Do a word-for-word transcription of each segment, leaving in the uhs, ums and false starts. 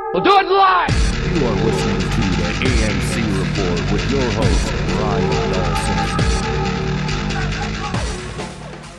We'll do it live! You are listening to the A N C Report with your host, Ryan Dawson.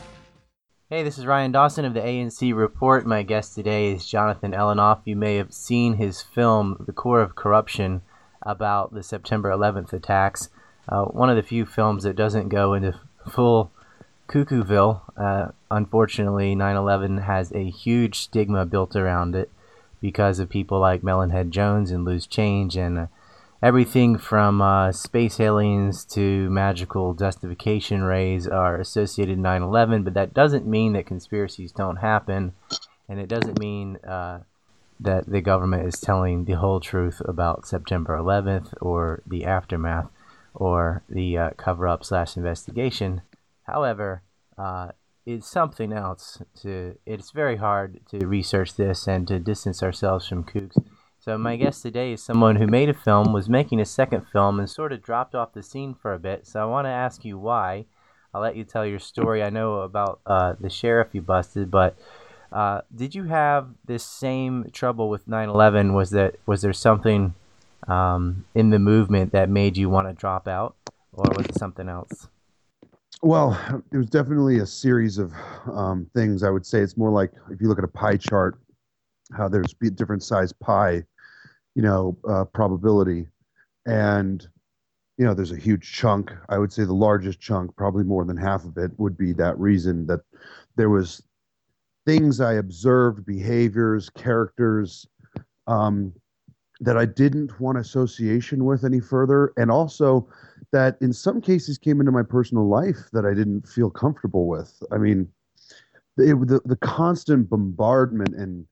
Hey, this is Ryan Dawson of the A N C Report. My guest today is Jonathan Elinoff. You may have seen his film, The Core of Corruption, about the September eleventh attacks. Uh, one of the few films that doesn't go into full Cuckooville. Uh, unfortunately, nine eleven has a huge stigma built around it because of people like Melonhead Jones and Loose Change and uh, everything from uh, space aliens to magical justification rays are associated with nine eleven, but that doesn't mean that conspiracies don't happen, and it doesn't mean uh, that the government is telling the whole truth about September eleventh or the aftermath or the uh, cover-up slash investigation. However, uh, it's something else. To It's very hard to research this and to distance ourselves from kooks. So my guest today is someone who made a film, was making a second film, and sort of dropped off the scene for a bit. So I want to ask you why. I'll let you tell your story. I know about uh, the sheriff you busted, but uh, did you have this same trouble with nine eleven? Was that was there something um, in the movement that made you want to drop out, or was it something else? Well, it was definitely a series of um, things. I would say it's more like if you look at a pie chart, how there's different size pie, you know, uh, probability. And, you know, there's a huge chunk. I would say the largest chunk, probably more than half of it, would be that reason that there was things I observed, behaviors, characters, um, that I didn't want association with any further. And also that in some cases came into my personal life that I didn't feel comfortable with. I mean, it, the, the constant bombardment and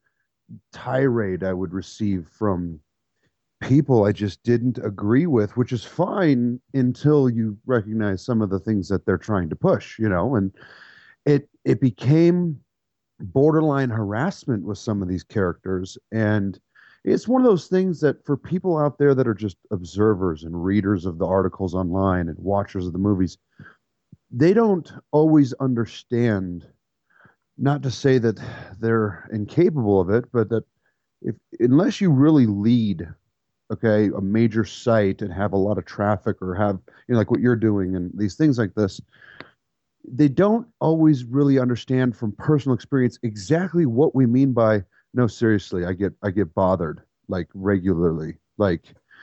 tirade I would receive from people I just didn't agree with, which is fine until you recognize some of the things that they're trying to push, you know, and it, it became borderline harassment with some of these characters. And it's one of those things that for people out there that are just observers and readers of the articles online and watchers of the movies, they don't always understand, not to say that they're incapable of it, but that if unless you really lead, okay, a major site and have a lot of traffic or have, you know, like what you're doing and these things like this, they don't always really understand from personal experience exactly what we mean by, no, seriously, I get I get bothered like regularly. Like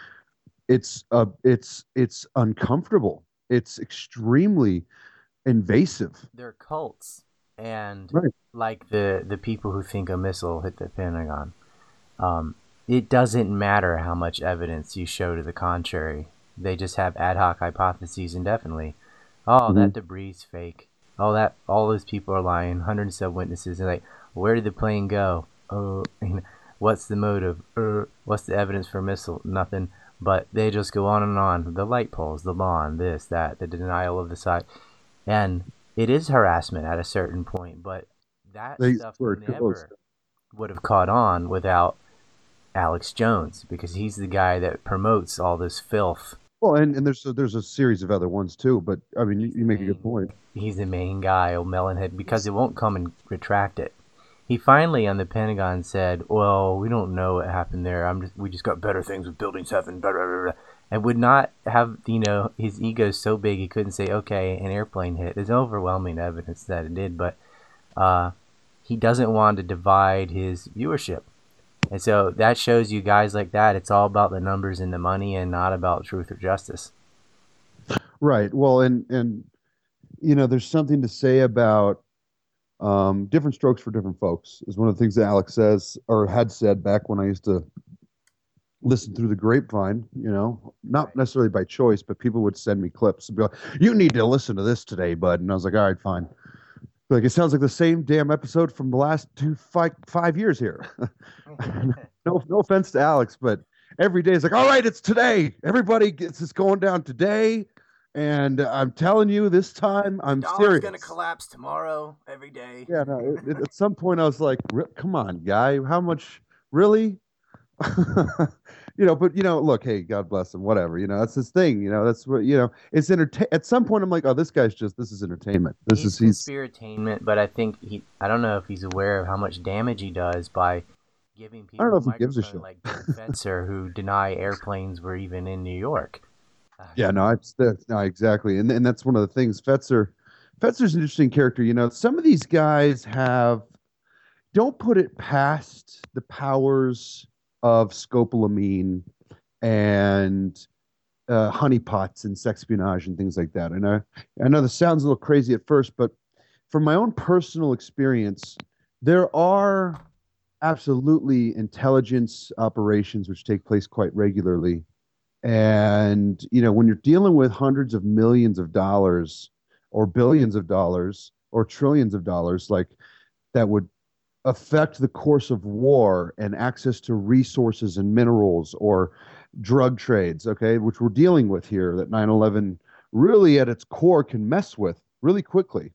it's uh it's it's uncomfortable. It's extremely invasive. They're cults, and Right. like the the people who think a missile hit the Pentagon. Um, it doesn't matter how much evidence you show to the contrary. They just have ad hoc hypotheses indefinitely. Oh, Mm-hmm. that debris is fake. Oh, that all those people are lying. Hundreds of witnesses. And like, where did the plane go? Oh, what's the motive? Uh, what's the evidence for a missile? Nothing. But they just go on and on. The light poles, the lawn, this, that, the denial of the site. And it is harassment at a certain point, but that They stuff were never close. would have caught on without Alex Jones, because he's the guy that promotes all this filth. Well, and, and there's a, there's a series of other ones too, but I mean, you, you make a good point. He's the main guy, old Melonhead, because it won't come and retract it. He finally on the Pentagon said, well, we don't know what happened there. I'm just, we just got better things with Building seven, blah, blah, blah, blah. And would not have, you know, his ego so big he couldn't say, okay, an airplane hit. There's overwhelming evidence that it did, but uh, he doesn't want to divide his viewership. And so that shows you guys like that, it's all about the numbers and the money and not about truth or justice. Right. Well, and and you know, there's something to say about um, different strokes for different folks. Is one of the things that Alex says or had said back when I used to listen through the grapevine. You know, not Right. necessarily by choice, but people would send me clips and be like, "You need to listen to this today, bud." And I was like, "All right, fine." Like it sounds like the same damn episode from the last two five five years here. no, no offense to Alex, but every day is like, all right, it's today. Everybody gets this going down today, and I'm telling you, this time I'm Dollar's serious. gonna collapse tomorrow, every day. Yeah, no. It, it, at some point, I was like, "Re- come on, guy, how much? Really? You know, but you know, look, hey, God bless him, whatever. You know, that's his thing. You know, that's what you know. It's entertain. At some point, I'm like, oh, this guy's just this is entertainment. This He's is he's conspiratainment, but I think he, I don't know if he's aware of how much damage he does by giving I don't know people if he gives a microphone shit. like Dan Fetzer, who deny airplanes were even in New York. Uh, Yeah, no, I've no, exactly, and and that's one of the things. Fetzer, Fetzer's an interesting character. You know, some of these guys have don't put it past the powers of scopolamine and uh, honeypots and sexpionage and things like that. And I, I know this sounds a little crazy at first, but from my own personal experience, there are absolutely intelligence operations which take place quite regularly. And, you know, when you're dealing with hundreds of millions of dollars or billions of dollars or trillions of dollars, like that would affect the course of war and access to resources and minerals or drug trades, okay, which we're dealing with here, that nine eleven really at its core can mess with really quickly.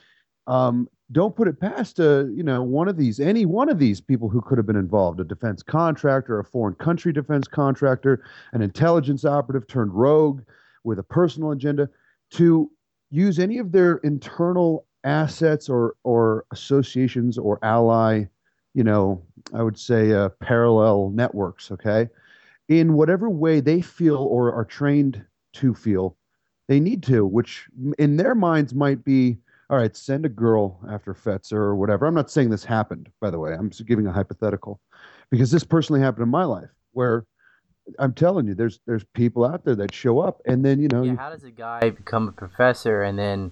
Um, don't put it past a, you know, one of these, any one of these people who could have been involved, a defense contractor, a foreign country defense contractor, an intelligence operative turned rogue with a personal agenda, to use any of their internal assets or or associations or ally, you know, I would say uh, parallel networks, okay, in whatever way they feel or are trained to feel they need to, which in their minds might be, all right, send a girl after Fetzer or whatever. I'm not saying this happened, by the way. I'm just giving a hypothetical because this personally happened in my life where I'm telling you, there's there's people out there that show up and then, you know, yeah, you how does a guy become a professor and then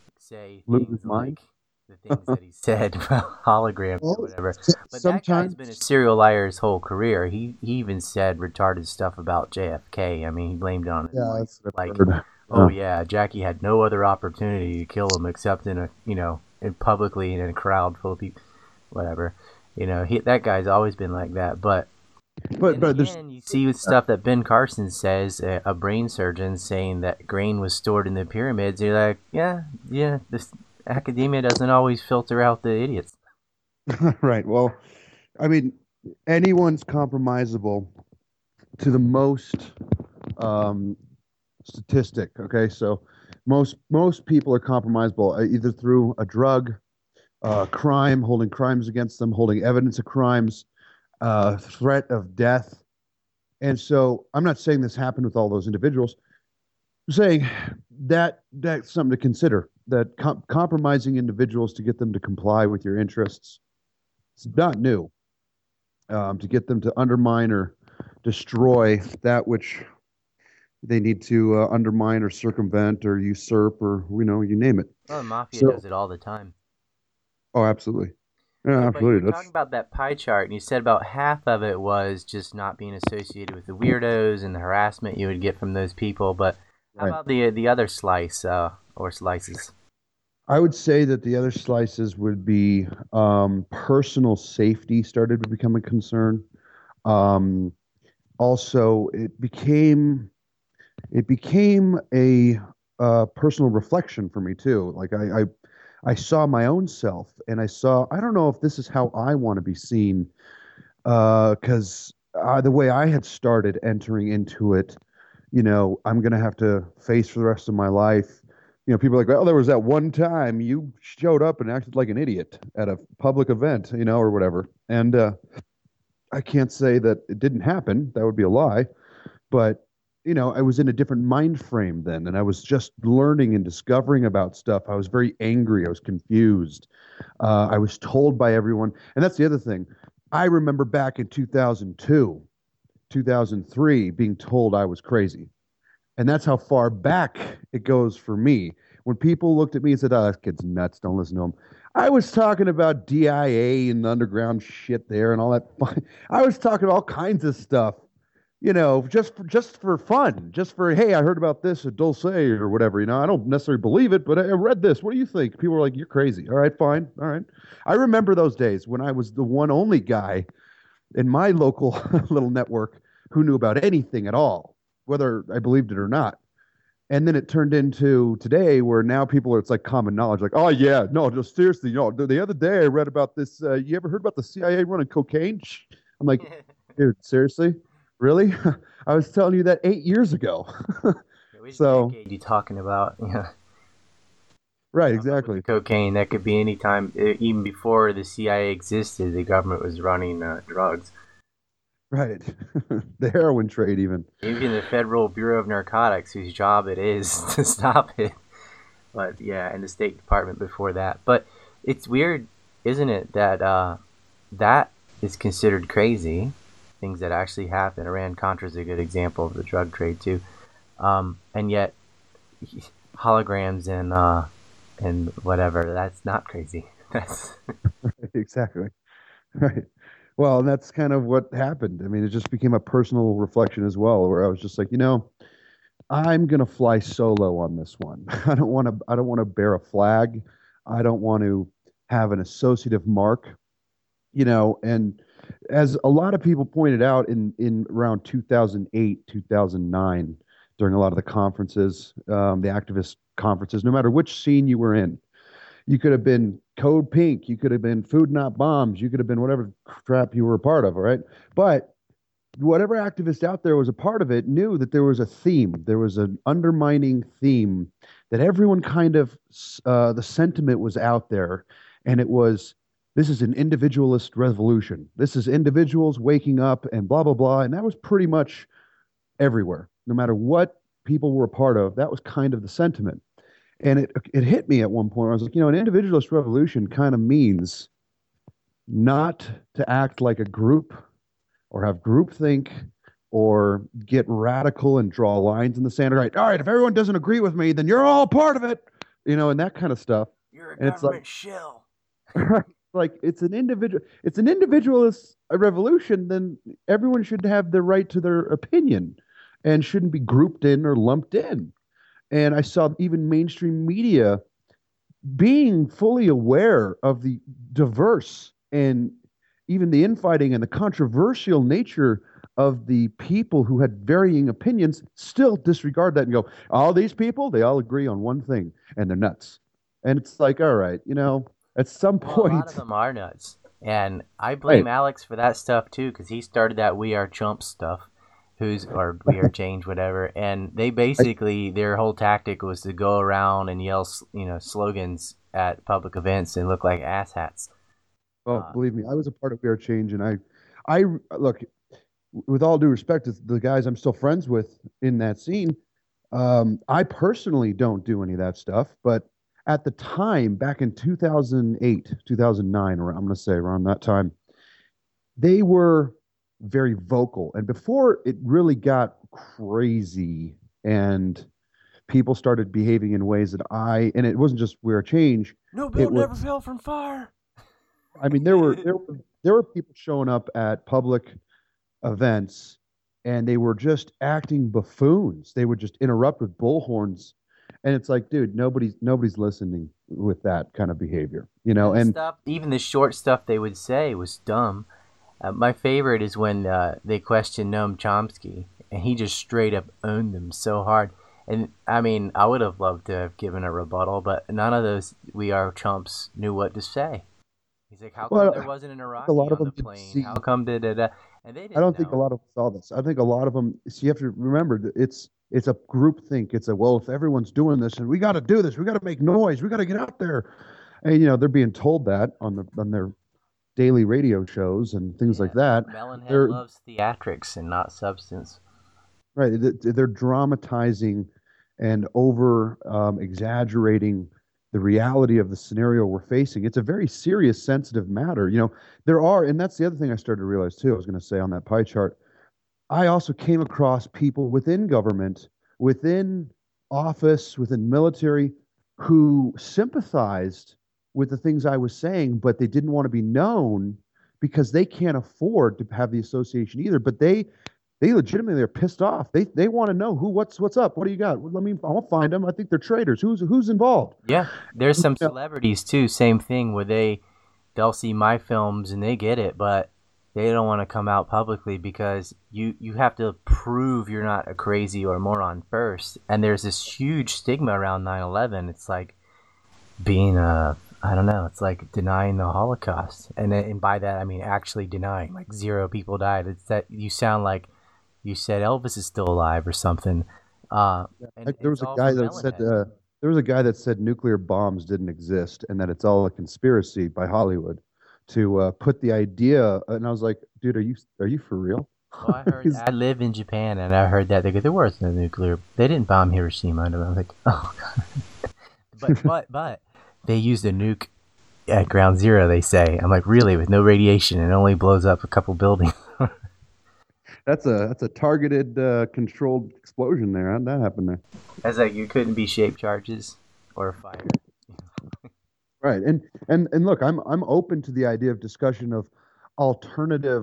say lose his things mind. like the things that he said about holograms or Well, whatever? s- But that guy's sometimes, been a serial liar his whole career. He he even said retarded stuff about J F K. I mean, he blamed it on his yeah, wife. that's what I've Like, heard. oh Yeah. yeah, Jackie had no other opportunity to kill him except in a you know in publicly in a crowd full of people, whatever. You know, he that guy's always been like that. But But then but there's again, you see with stuff that Ben Carson says, a, a brain surgeon saying that grain was stored in the pyramids. You're like, yeah, yeah, this academia doesn't always filter out the idiots. right. Well, I mean, anyone's compromisable to the most um, statistic. Okay, so most most people are compromisable uh, either through a drug, uh, crime, holding crimes against them, holding evidence of crimes, uh, threat of death. And so, I'm not saying this happened with all those individuals. I'm saying that that's something to consider. That com- compromising individuals to get them to comply with your interests, it's not new. Um, to get them to undermine or destroy that which they need to uh, undermine or circumvent or usurp or you know you name it. Well, the mafia So, does it all the time. oh, absolutely, yeah, So, but you were absolutely. talking That's about that pie chart, and you said about half of it was just not being associated with the weirdos and the harassment you would get from those people. But how right. about the the other slice uh, or slices? I would say that the other slices would be um, personal safety started to become a concern. Um, also, it became it became a uh, personal reflection for me too. Like I, I I saw my own self, and I saw I don't know if this is how I want to be seen, because uh, the way I had started entering into it, you know, I'm gonna have to face for the rest of my life. You know, people are like, well, there was that one time you showed up and acted like an idiot at a public event, you know, or whatever. And uh, I can't say that it didn't happen. That would be a lie. But, you know, I was in a different mind frame then, and I was just learning and discovering about stuff. I was very angry. I was confused. Uh, I was told by everyone. And that's the other thing. I remember back in two thousand two, two thousand three, being told I was crazy. And that's how far back it goes for me. When people looked at me and said, oh, that kid's nuts, don't listen to him. I was talking about D I A and underground shit there and all that fun. I was talking all kinds of stuff, you know, just for, just for fun, just for, hey, I heard about this at Dulce or whatever, you know, I don't necessarily believe it, but I read this. What do you think? People were like, you're crazy. All right, fine. All right. I remember those days when I was the one only guy in my local little network who knew about anything at all, whether I believed it or not. And then it turned into today where now people are, it's like common knowledge, like, oh, yeah, no, just seriously, you know, the, the other day I read about this. Uh, you ever heard about the C I A running cocaine? I'm like, dude, seriously? Really? I was telling you that eight years ago. Which So, decade you talking about? Yeah. Right, Come up with exactly. the cocaine. That could be any time, e- even before the C I A existed. The government was running uh, drugs. Right. The heroin trade, even. Even the Federal Bureau of Narcotics, whose job it is to stop it. But yeah, and the State Department before that. But it's weird, isn't it, that uh, that is considered crazy. Things that actually happen. Iran Contra is a good example of the drug trade too. Um, and yet, holograms and uh, and whatever, that's not crazy. That's Exactly. Right. Well, and that's kind of what happened. I mean, it just became a personal reflection as well, where I was just like, you know, I'm gonna fly solo on this one. I don't want to. I don't want to bear a flag. I don't want to have an associative mark. You know, and as a lot of people pointed out in in around two thousand eight, two thousand nine, during a lot of the conferences, um, the activist conferences, no matter which scene you were in, you could have been Code Pink, you could have been Food Not Bombs, you could have been whatever crap you were a part of, all right? But whatever activist out there was a part of it knew that there was a theme, there was an undermining theme that everyone kind of, uh, the sentiment was out there, and it was, this is an individualist revolution. This is individuals waking up and blah, blah, blah. And that was pretty much everywhere, no matter what people were a part of. That was kind of the sentiment. And it it hit me at one point where I was like, you know, an individualist revolution kind of means not to act like a group or have groupthink or get radical and draw lines in the sand. Right, all right, if everyone doesn't agree with me, then you're all part of it, you know, and that kind of stuff. you're a And it's like, government shill. like it's an individual, it's an individualist revolution. Then everyone should have the right to their opinion, and shouldn't be grouped in or lumped in. And I saw even mainstream media being fully aware of the diverse and even the infighting and the controversial nature of the people who had varying opinions, still disregard that and go, all these people, they all agree on one thing, and they're nuts. And it's like, all right, you know, at some Well, a lot point, of them are nuts, and I blame right, Alex for that stuff too, because he started that "We Are Chump" stuff. Who's or "We Are Change," whatever, and they I, basically their whole tactic was to go around and yell, you know, slogans at public events and look like asshats. oh, Uh, believe me, I was a part of We Are Change, and I, I look, with all due respect to the guys I'm still friends with in that scene. Um, I personally don't do any of that stuff, but at the time, back in two thousand eight, two thousand nine, or I'm going to say around that time, they were very vocal. And before it really got crazy and people started behaving in ways that I, and it wasn't just We're Change, no it building ever was, fell from fire. I mean, there were, there were, there were people showing up at public events and they were just acting buffoons. They would just interrupt with bullhorns. And it's like, dude, nobody's nobody's listening with that kind of behavior, you know. And the And stuff, even the short stuff they would say was dumb. Uh, my favorite is when uh, they questioned Noam Chomsky, and he just straight up owned them so hard. And I mean, I would have loved to have given a rebuttal, but none of those "We Are Chumps" knew what to say. He's like, "How come well, there wasn't an a Iraqi lot of on the them didn't plane? How see. come did it?" And they I didn't don't think a know. lot of them saw this. I think a lot of them. So you have to remember that it's it's a group think. It's a, well, if everyone's doing this, and we got to do this, we got to make noise, we got to get out there, and you know they're being told that on the on their daily radio shows and things like Yeah, that. Melonhead They're loves theatrics and not substance. right. th- They're dramatizing and over um, exaggerating the reality of the scenario we're facing. It's a very serious, sensitive matter. You know, there are, and that's the other thing I started to realize too. I was going to say on that pie chart. I also came across people within government, within office, within military, who sympathized with the things I was saying, but they didn't want to be known because they can't afford to have the association either. But they they legitimately are pissed off. They they want to know who what's what's up. What do you got? Well, let me I'll find them. I think they're traitors. Who's who's involved? Yeah, there's You some know, celebrities too. Same thing where they they'll see my films and they get it, but they don't want to come out publicly because you you have to prove you're not a crazy or a moron first. And there's this huge stigma around nine eleven. It's like being a I don't know. It's like denying the Holocaust, and then- and by that I mean actually denying. Like zero people died. It's that you sound like you said Elvis is still alive or something. Uh, I, and there it's was a all guy from that said Melonhead. uh, there was a guy that said nuclear bombs didn't exist and that it's all a conspiracy by Hollywood to uh, put the idea. And I was like, dude, are you are you for real? Well, I heard He's- I live in Japan, and I heard that they go, there was no nuclear. They didn't bomb Hiroshima. And I was like, oh, God. but but but they used a nuke at Ground Zero. They say. I'm like, really, with no radiation, and it only blows up a couple buildings. that's a that's a targeted, uh, controlled explosion there. How'd that happen there? That's like you couldn't be shaped charges or fire. Right. And and and look, I'm I'm open to the idea of discussion of alternative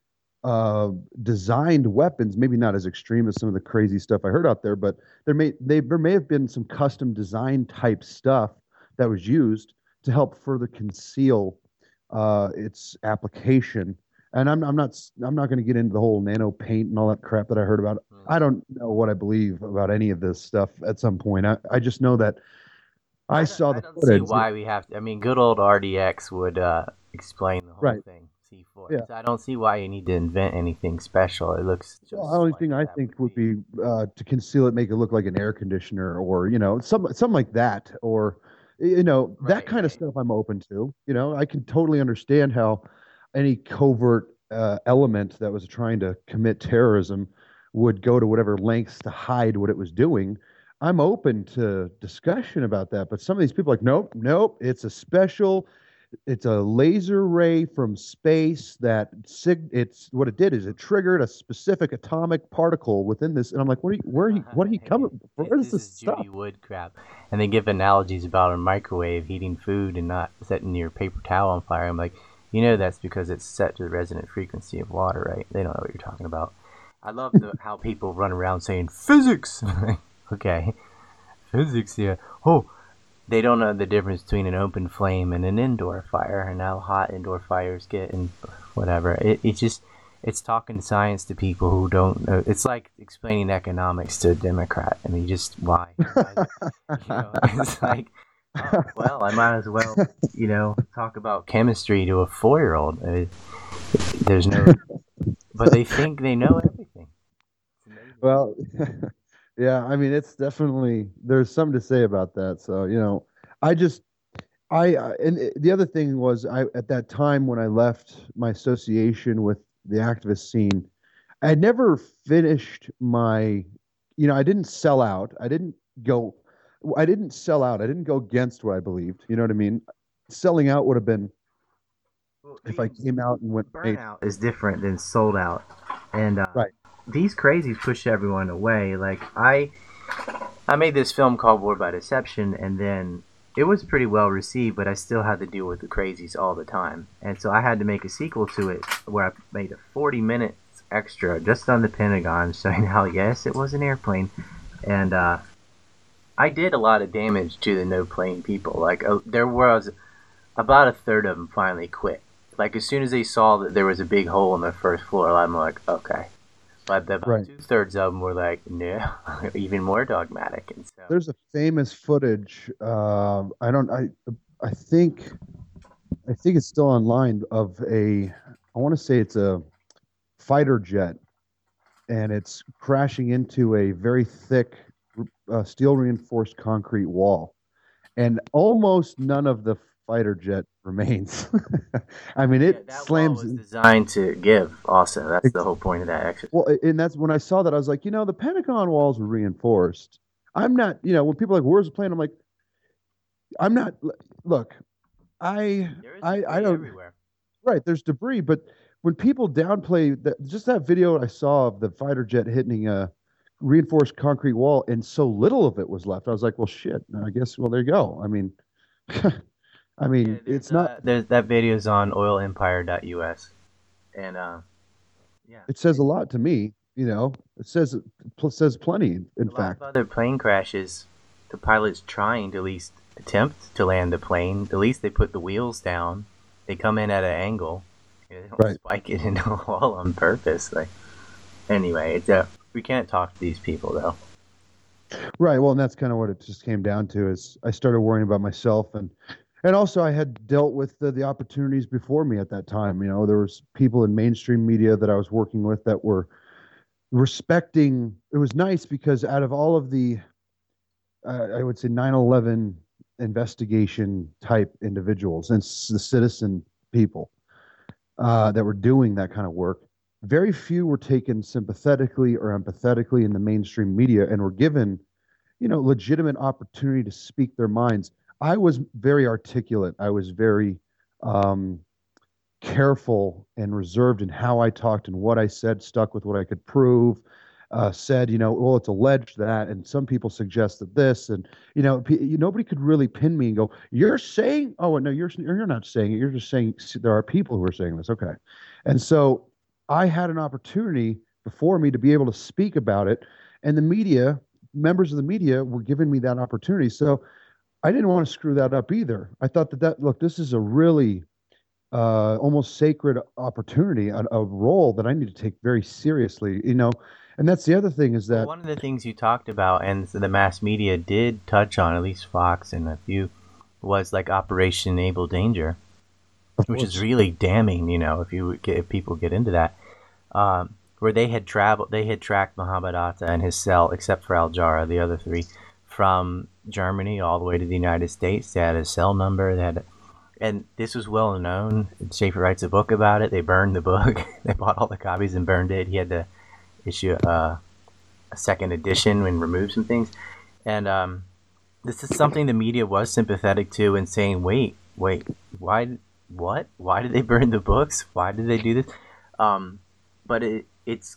uh, designed weapons, maybe not as extreme as some of the crazy stuff I heard out there, but there may they there may have been some custom design type stuff that was used to help further conceal uh, its application. And I'm I'm not s- I'm not going to get into the whole nano paint and all that crap that I heard about. I don't know what I believe about any of this stuff at some point. I, I just know that I I saw don't, I the don't see footage. why we have to. I mean, good old R D X would uh, explain the whole Right. thing. C four. Yeah. So I don't see why you need to invent anything special. It looks just. Well, the only like thing I that think would be uh, to conceal it, make it look like an air conditioner, or you know, some something like that, or you know, that Right, kind of right. stuff. I'm open to. You know, I can totally understand how any covert uh, element that was trying to commit terrorism would go to whatever lengths to hide what it was doing. I'm open to discussion about that, but some of these people are like, nope, nope, it's a special it's a laser ray from space that sig- it's what it did is it triggered a specific atomic particle within this, and I'm like, what are you where are he what are he coming This, where is this this is stuff? Judy Wood crap. And they give analogies about a microwave heating food and not setting your paper towel on fire. I'm like, you know that's because it's set to the resonant frequency of water, right? They don't know what you're talking about. I love the, how people run around saying physics. Okay, physics, yeah. Oh, they don't know the difference between an open flame and an indoor fire, and how hot indoor fires get, and whatever. It, it just it's talking science to people who don't know. It's like explaining economics to a Democrat. I mean, just why? Why- you know, it's like, oh, well, I might as well, you know, talk about chemistry to a four-year-old. Uh, there's no, but they think they know everything. It's amazing. Well, yeah, I mean, it's definitely there's something to say about that. So, you know, I just I uh, and it- the other thing was I at that time when I left my association with the activist scene, I had never finished my, you know, I didn't sell out. I didn't go, I didn't sell out. I didn't go against what I believed. You know what I mean? Selling out would have been Well, if I came out and went, hey, burnout is different than sold out, and uh, right, these crazies push everyone away. Like I, I made this film called War by Deception, and then it was pretty well received, but I still had to deal with the crazies all the time, and so I had to make a sequel to it where I made a forty minutes extra just on the Pentagon, showing how yes, it was an airplane, and uh, I did a lot of damage to the no plane people. Like uh, there was about a third of them finally quit. Like as soon as they saw that there was a big hole in the first floor, I'm like, okay. But the, about right. two thirds of them were like, no, even more dogmatic. And so, There's a famous footage. Uh, I don't. I I think I think it's still online of a. I want to say it's a fighter jet, and it's crashing into a very thick uh, steel reinforced concrete wall, and almost none of the fighter jet remains. I mean, yeah, it that wall slams. was designed to give. Also, that's the whole point of that exercise. Well, and that's when I saw that I was like, you know, the Pentagon walls were reinforced. I'm not, you know, when people are like, "Where's the plane?" I'm like, I'm not. Look, I, There is I, debris I don't. everywhere. Right, there's debris, but when people downplay that, just that video I saw of the fighter jet hitting a reinforced concrete wall, and so little of it was left, I was like, well, shit. I guess. Well, there you go. I mean, I Yeah, mean, there's it's not. uh, there's that video's on oil empire dot U S, and uh, yeah, It says a lot to me. You know, it says it pl- says plenty. In a lot fact, of other plane crashes, the pilot's trying to at least attempt to land the plane. At least they put the wheels down. They come in at an angle. They don't right. spike it into a wall on purpose. Like anyway, it's a, we can't talk to these people though. Right. Well, and that's kind of what it just came down to is I started worrying about myself and and also I had dealt with the, the opportunities before me at that time. You know, there was people in mainstream media that I was working with that were respecting. It was nice because out of all of the uh, I would say nine eleven investigation type individuals and s- the citizen people uh, that were doing that kind of work. Very few were taken sympathetically or empathetically in the mainstream media and were given, you know, legitimate opportunity to speak their minds. I was very articulate. I was very um, careful and reserved in how I talked and what I said, stuck with what I could prove. Uh, said, you know, well, it's alleged that, and some people suggested this, and you know, p- you- nobody could really pin me and go, "You're saying, oh no, you're you're not saying it. You're just saying s- there are people who are saying this." Okay, and so I had an opportunity before me to be able to speak about it, and the media, members of the media, were giving me that opportunity. So I didn't want to screw that up either. I thought that that look, this is a really uh, almost sacred opportunity, a, a role that I need to take very seriously, you know. And that's the other thing is Well, that, one of the things you talked about, and the mass media did touch on, at least Fox and a few, was like Operation Able Danger, of which is course, really damning. You know, if you get, if people get into that, um, where they had traveled, they had tracked Muhammad Atta and his cell, except for Al Jarrah, the other three, from Germany all the way to the United States. They had a cell number. They had, and this was well known. Schaefer writes a book about it. They burned the book. They bought all the copies and burned it. He had to issue a, a second edition and remove some things. And um, this is something the media was sympathetic to and saying, wait, wait, why, what? Why did they burn the books? Why did they do this? Um, but it, it's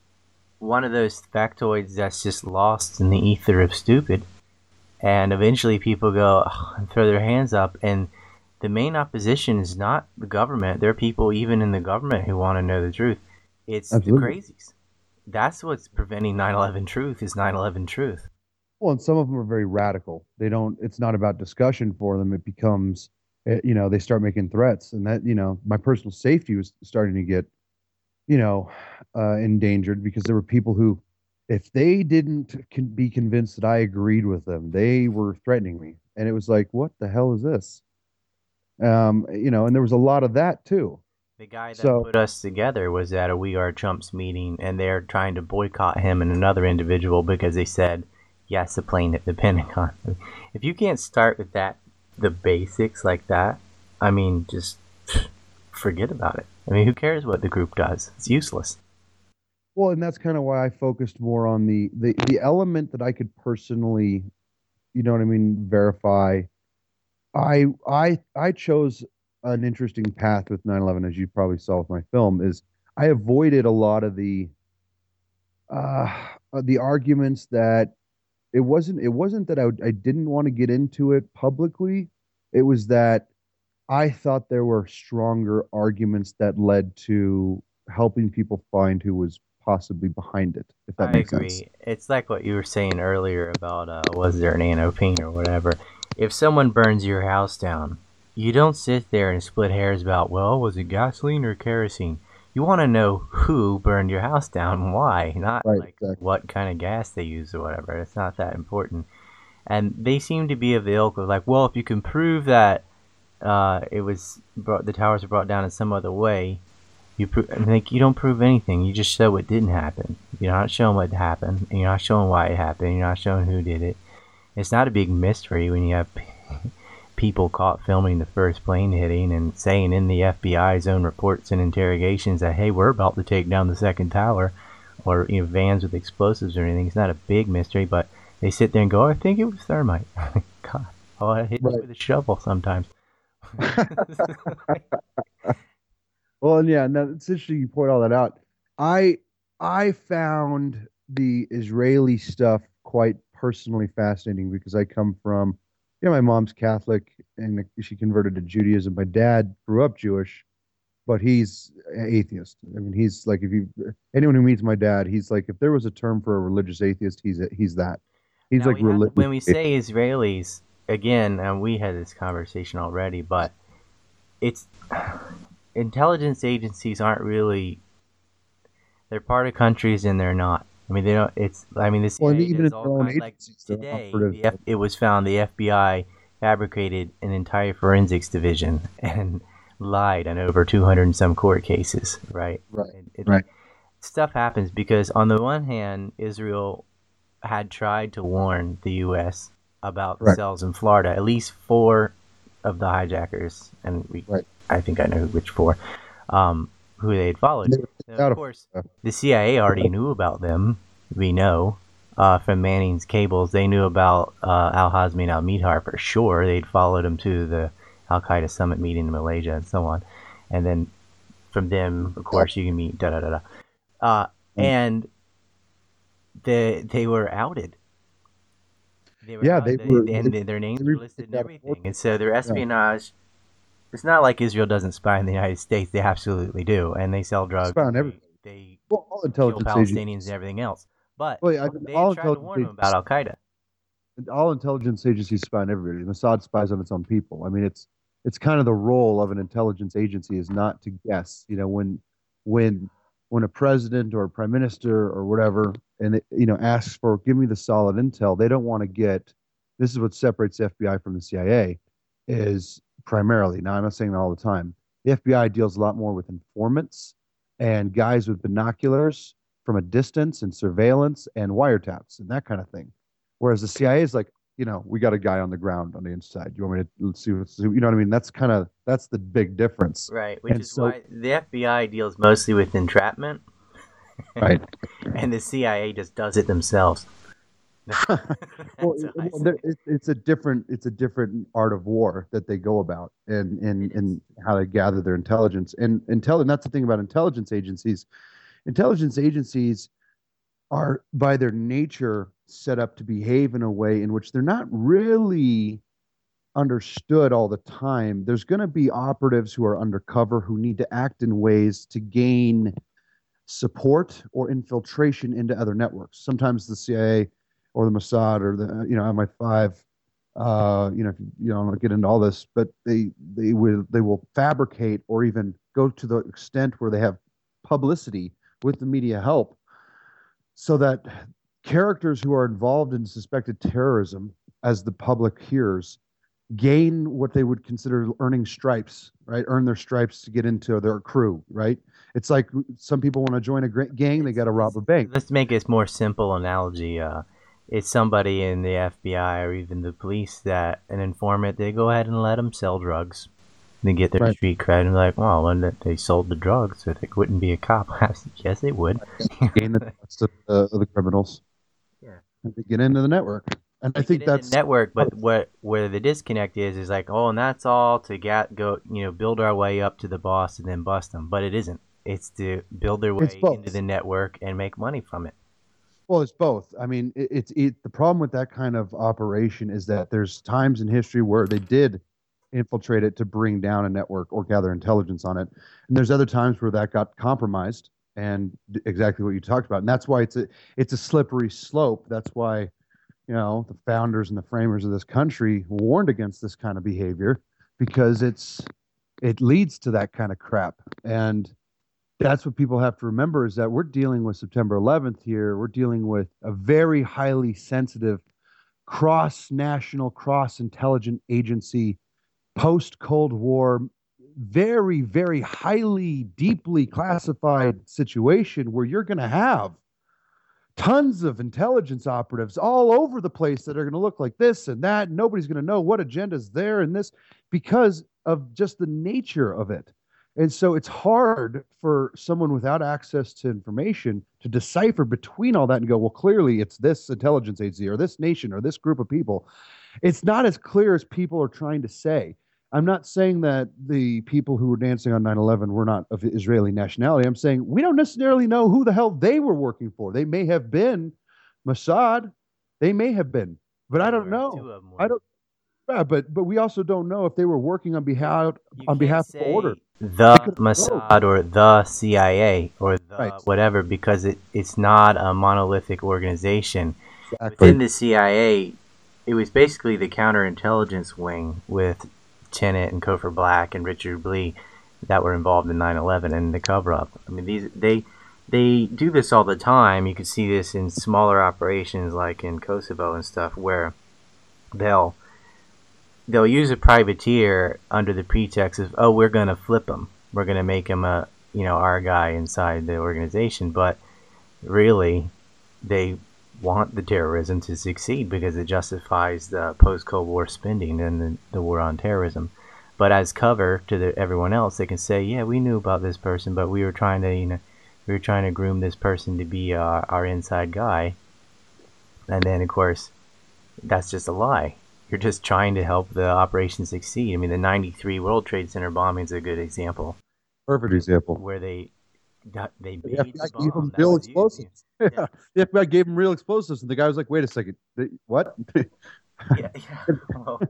one of those factoids that's just lost in the ether of stupid. And eventually people go "Ugh," and throw their hands up. And the main opposition is not the government. There are people even in the government who want to know the truth. It's the absolutely. crazies. That's what's preventing nine eleven truth is nine eleven truth. Well, and some of them are very radical. They don't. It's not about discussion for them. It becomes, eh, you know, they start making threats, and that, you know, my personal safety was starting to get, you know, uh, endangered because there were people who, if they didn't con- be convinced that I agreed with them, they were threatening me, and it was like, what the hell is this? Um, you know, and there was a lot of that too. The guy that So put us together was at a We Are Trumps meeting, and they're trying to boycott him and another individual because they said, yes, a plane at the Pentagon. If you can't start with that, the basics like that, I mean, just forget about it. I mean, who cares what the group does? It's useless. well, and that's kind of why I focused more on the the the element that I could personally, you know what I mean, verify. I I I chose an interesting path with nine eleven, as you probably saw with my film, is I avoided a lot of the uh the arguments that it wasn't it wasn't that I, I didn't want to get into it publicly. It was that I thought there were stronger arguments that led to helping people find who was possibly behind it, if that I makes sense. agree. It's like what you were saying earlier about, uh, was there an Anno Ping or whatever. If someone burns your house down, you don't sit there and split hairs about, well, was it gasoline or kerosene? You want to know who burned your house down and why, not Right, like exactly. what kind of gas they used or whatever. It's not that important. And they seem to be of the ilk of like, well, if you can prove that uh, it was brought, the towers were brought down in some other way, you pro- I mean, like you don't prove anything. You just show what didn't happen. You're not showing what happened, and you're not showing why it happened. You're not showing who did it. It's not a big mystery when you have people caught filming the first plane hitting and saying in the F B I's own reports and interrogations that, hey, we're about to take down the second tower, or you know, vans with explosives or anything. It's not a big mystery, but they sit there and go, oh, I think it was thermite. God, oh, I hit you Right. with a shovel sometimes. Well, and yeah, no, it's interesting you point all that out. I I found the Israeli stuff quite personally fascinating because I come from, you know, my mom's Catholic and she converted to Judaism. My dad grew up Jewish, but he's atheist. I mean, he's like, if you anyone who meets my dad, he's like, if there was a term for a religious atheist, he's he's that. He's Now like we have religious. when we say Israelis again, and we had this conversation already, but it's intelligence agencies aren't really, they're part of countries and they're not. I mean, they don't. It's. I mean, the Well, and C I A even does in all their own kind. Like agencies, they're today, operative. the F, it was found the F B I fabricated an entire forensics division and lied on over two hundred and some court cases. Right. Right. It, it, Right. stuff happens because on the one hand, Israel had tried to warn the U S about the Right. cells in Florida. At least four of the hijackers, and we, Right. I think I know which four, um, who they had followed. They were Now, out of of- course, the C I A already knew about them. We know uh, from Manning's cables, they knew about uh, Al-Hazmi and Al-Midhar for sure. They'd followed him to the Al-Qaeda summit meeting in Malaysia and so on. And then from them, of course, you can meet da da da da. Uh, Mm. and they they were outed. They were Yeah, out- they they- were- and they- their names they were were listed and out of everything. order. And so their espionage. It's not like Israel doesn't spy in the United States. They absolutely do, and they sell drugs. spy on they- everybody. They Well, all kill intelligence Palestinians agencies. and everything else. But Well, I- they all had tried to intelligence warn them agencies- about Al Qaeda. all intelligence agencies spy on everybody. Mossad spies on its own people. I mean, it's it's kind of the role of an intelligence agency is not to guess. You know, when when when a president or a prime minister or whatever, and it, you know, asks for give me the solid intel, they don't want to get. This is what separates the F B I from the C I A, is primarily. Now, I'm not saying that all the time. The F B I deals a lot more with informants and guys with binoculars from a distance and surveillance and wiretaps and that kind of thing. Whereas the C I A is like, you know, we got a guy on the ground on the inside. You want me to let's see what's, you know what I mean? That's kind of, that's the big difference. Right, which And is so- why the F B I deals mostly with entrapment, Right. and the C I A just does it themselves. Well, That's what I it- say. there- it- it's a different, it's a different art of war that they go about and, and, It and how they gather their intelligence and intel. And that's the thing about intelligence agencies. Intelligence agencies are by their nature set up to behave in a way in which they're not really understood all the time. There's going to be operatives who are undercover who need to act in ways to gain support or infiltration into other networks. Sometimes the C I A or the Mossad or the you know M I five, uh, you know, if you, you know, I don't want to get into all this, but they they will they will fabricate or even go to the extent where they have publicity with the media help, so that characters who are involved in suspected terrorism, as the public hears, gain what they would consider earning stripes, right? Earn their stripes to get into their crew, right? It's like some people want to join a gra- gang, they got to rob a bank. Let's make it a more simple analogy. Uh, it's somebody in the F B I or even the police that an informant, they go ahead and let them sell drugs. They get their Right. street cred and like, well, when they- they sold the drugs, so they wouldn't be a cop. Yes, they would. Gain the trust of, uh, of the criminals. Yeah. And they get into the network. And I They think get in the that's network, but what where the disconnect is is like, oh, and that's all to get go, you know, build our way up to the boss and then bust them. But it isn't. It's to build their It's way both. into the network and make money from it. well, it's both. I mean, it, it's it. The problem with that kind of operation is that there's times in history where they did infiltrate it to bring down a network or gather intelligence on it, and there's other times where that got compromised and d- exactly what you talked about. And that's why it's a it's a slippery slope. That's why, you know, the founders and the framers of this country warned against this kind of behavior because it's it leads to that kind of crap. And that's what people have to remember is that we're dealing with September eleventh here. We're dealing with a very highly sensitive cross-national, cross-intelligent agency, post-Cold War, very, very highly, deeply classified situation where you're going to have tons of intelligence operatives all over the place that are going to look like this and that. And nobody's going to know what agenda's there and this because of just the nature of it. And so it's hard for someone without access to information to decipher between all that and go, well, clearly it's this intelligence agency or this nation or this group of people. It's not as clear as people are trying to say. I'm not saying that the people who were dancing on nine eleven were not of Israeli nationality. I'm saying we don't necessarily know who the hell they were working for. They may have been Mossad. They may have been, but I don't Two know. of them were. I don't. Yeah, but but we also don't know if they were working on behalf You on can't behalf of the say order. the could've Mossad or the C I A or the Right. whatever because it, it's not a monolithic organization. Exactly. Within the C I A, it was basically the counterintelligence wing with Tenet and Cofer Black and Richard Blee that were involved in nine eleven and the cover-up. I mean, these they they do this all the time. You can see this in smaller operations like in Kosovo and stuff where they'll they'll use a privateer under the pretext of, oh, we're going to flip him. We're going to make him a, you know, our guy inside the organization. But really, they want the terrorism to succeed because it justifies the post-Cold War spending and the, the war on terrorism. But as cover to the, everyone else, they can say, yeah, we knew about this person, but we were trying to, you know, we were trying to groom this person to be our, our inside guy. And then, of course, that's just a lie. You're just trying to help the operation succeed. I mean, the ninety-three World Trade Center bombing is a good example. Perfect example. Where they got, they The made F B I the gave bomb. him That real was used. explosives. Yeah. Yeah. The F B I gave him real explosives, and the guy was like, "Wait a second, They- what?" Yeah, yeah. Well,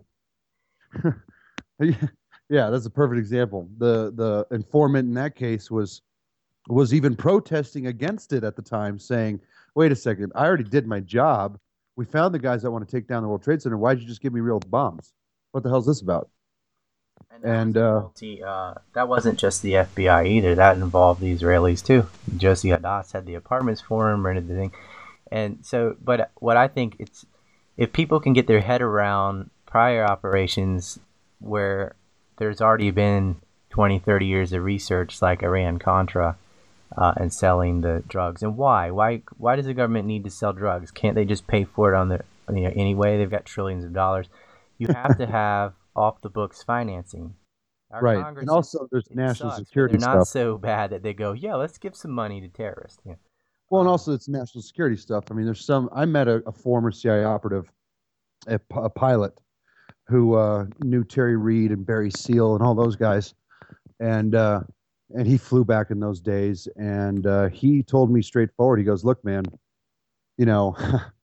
Yeah, that's a perfect example. The the informant in that case was was even protesting against it at the time, saying, "Wait a second, I already did my job. We found the guys that want to take down the World Trade Center. Why'd you just give me real bombs? What the hell's this about?" and that, And was a uh, multi, uh, that wasn't just the F B I either. That involved the Israelis too. Josie Hadas had the apartments for him, rented the thing. And so, but what I think it's, if people can get their head around prior operations where there's already been twenty, thirty years of research like Iran-Contra uh, and selling the drugs. And why? Why Why does the government need to sell drugs? Can't they just pay for it on the, you know, anyway? They've got trillions of dollars. You have to have off-the-books financing. Our right, Congress and is- also there's it national sucks, but security they're not stuff. so bad that they go, yeah, let's give some money to terrorists. Yeah. Well, and Um, also it's national security stuff. I mean, there's some. I met a, a former C I A operative, a, p- a pilot, who uh, knew Terry Reid and Barry Seal and all those guys, and uh, and he flew back in those days, and uh, he told me straightforward. He goes, "Look, man, you know,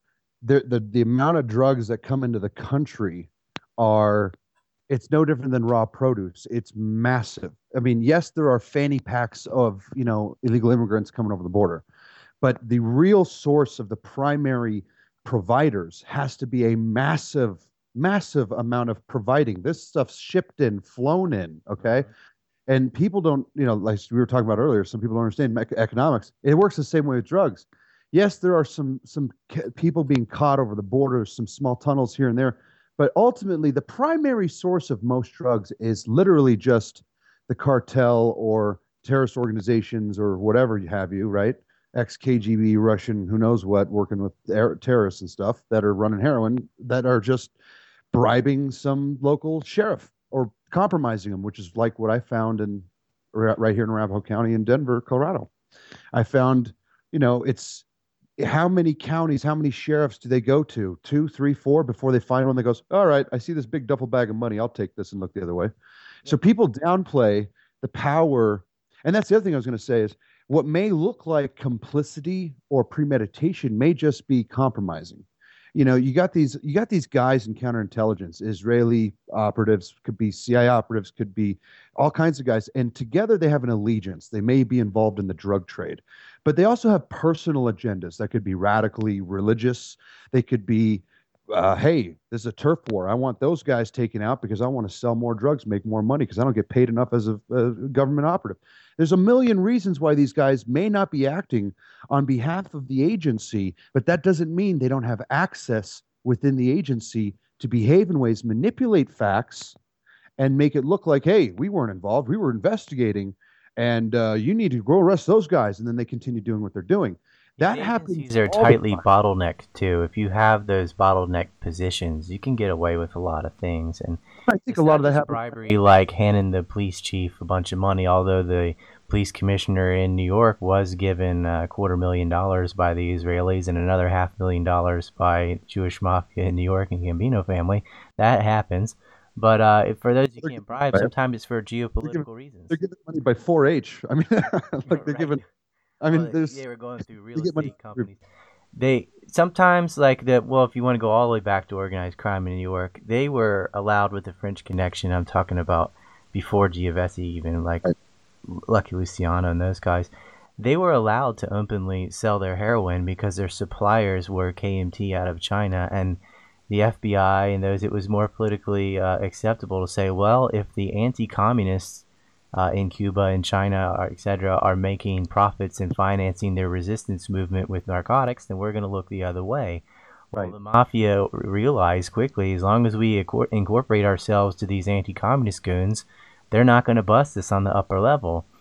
the the the amount of drugs that come into the country are." It's no different than raw produce. It's massive. I mean, yes, there are fanny packs of, you know, illegal immigrants coming over the border, but the real source of the primary providers has to be a massive, massive amount of providing. This stuff's shipped in, flown in, okay? And people don't, you know, like we were talking about earlier, some people don't understand ec- economics. It works the same way with drugs. Yes, there are some some ca- people being caught over the border, some small tunnels here and there, but ultimately the primary source of most drugs is literally just the cartel or terrorist organizations or whatever you have you, right? Ex-K G B, Russian, who knows what, working with ter- terrorists and stuff that are running heroin that are just bribing some local sheriff or compromising them, which is like what I found in right here in Arapahoe County in Denver, Colorado. I found, you know, it's how many counties, how many sheriffs do they go to? Two, three, four before they find one that goes, all right, I see this big duffel bag of money. I'll take this and look the other way. So people downplay the power. And that's the other thing I was going to say is what may look like complicity or premeditation may just be compromising. You know, you got these you got these guys in counterintelligence, Israeli operatives, could be C I A operatives, could be all kinds of guys, and together they have an allegiance. They may be involved in the drug trade, but they also have personal agendas that could be radically religious. They could be, uh, hey, this is a turf war. I want those guys taken out because I want to sell more drugs, make more money because I don't get paid enough as a, a government operative. There's a million reasons why these guys may not be acting on behalf of the agency, but that doesn't mean they don't have access within the agency to behave in ways, manipulate facts, and make it look like, hey, we weren't involved, we were investigating, and uh, you need to go arrest those guys, and then they continue doing what they're doing. That These happens. agencies are all the tightly time. bottlenecked too. If you have those bottleneck positions, you can get away with a lot of things. And I think it's a lot not of that just happens. bribery, like handing the police chief a bunch of money. Although the police commissioner in New York was given a quarter million dollars by the Israelis and another half million dollars by Jewish mafia in New York and Gambino family. That happens. But uh, if for those you They're can't giving- bribe, right. sometimes it's for geopolitical reasons. They're giving money by four H. I mean, like they're Right. giving. I mean, Well, there's they were going through real get money estate through- companies. They sometimes like the well, if you want to go all the way back to organized crime in New York, they were allowed with the French Connection. I'm talking about before Giavessi, even like Right. Lucky Luciano and those guys. They were allowed to openly sell their heroin because their suppliers were K M T out of China, and the F B I and those. It was more politically uh, acceptable to say, well, if the anti-communists Uh, in Cuba and China, or et cetera, are making profits and financing their resistance movement with narcotics, then we're going to look the other way. Well, Right. the mafia r- realized quickly, as long as we incor- incorporate ourselves to these anti-communist goons, they're not going to bust us on the upper level.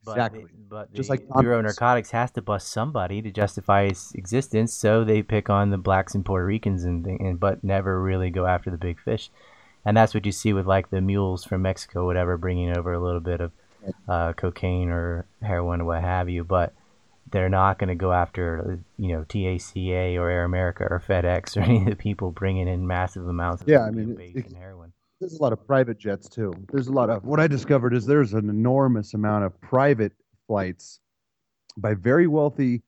But the, Exactly. but Just the like Bureau of convicts. Narcotics has to bust somebody to justify its existence, so they pick on the blacks and Puerto Ricans and, and but never really go after the big fish. And that's what you see with like the mules from Mexico, whatever, bringing over a little bit of uh, cocaine or heroin or what have you, but they're not going to go after, you know, T A C A or Air America or FedEx or any of the people bringing in massive amounts of Yeah, I opium mean, base it, and heroin. there's a lot of private jets too. There's a lot of what I discovered is there's an enormous amount of private flights by very wealthy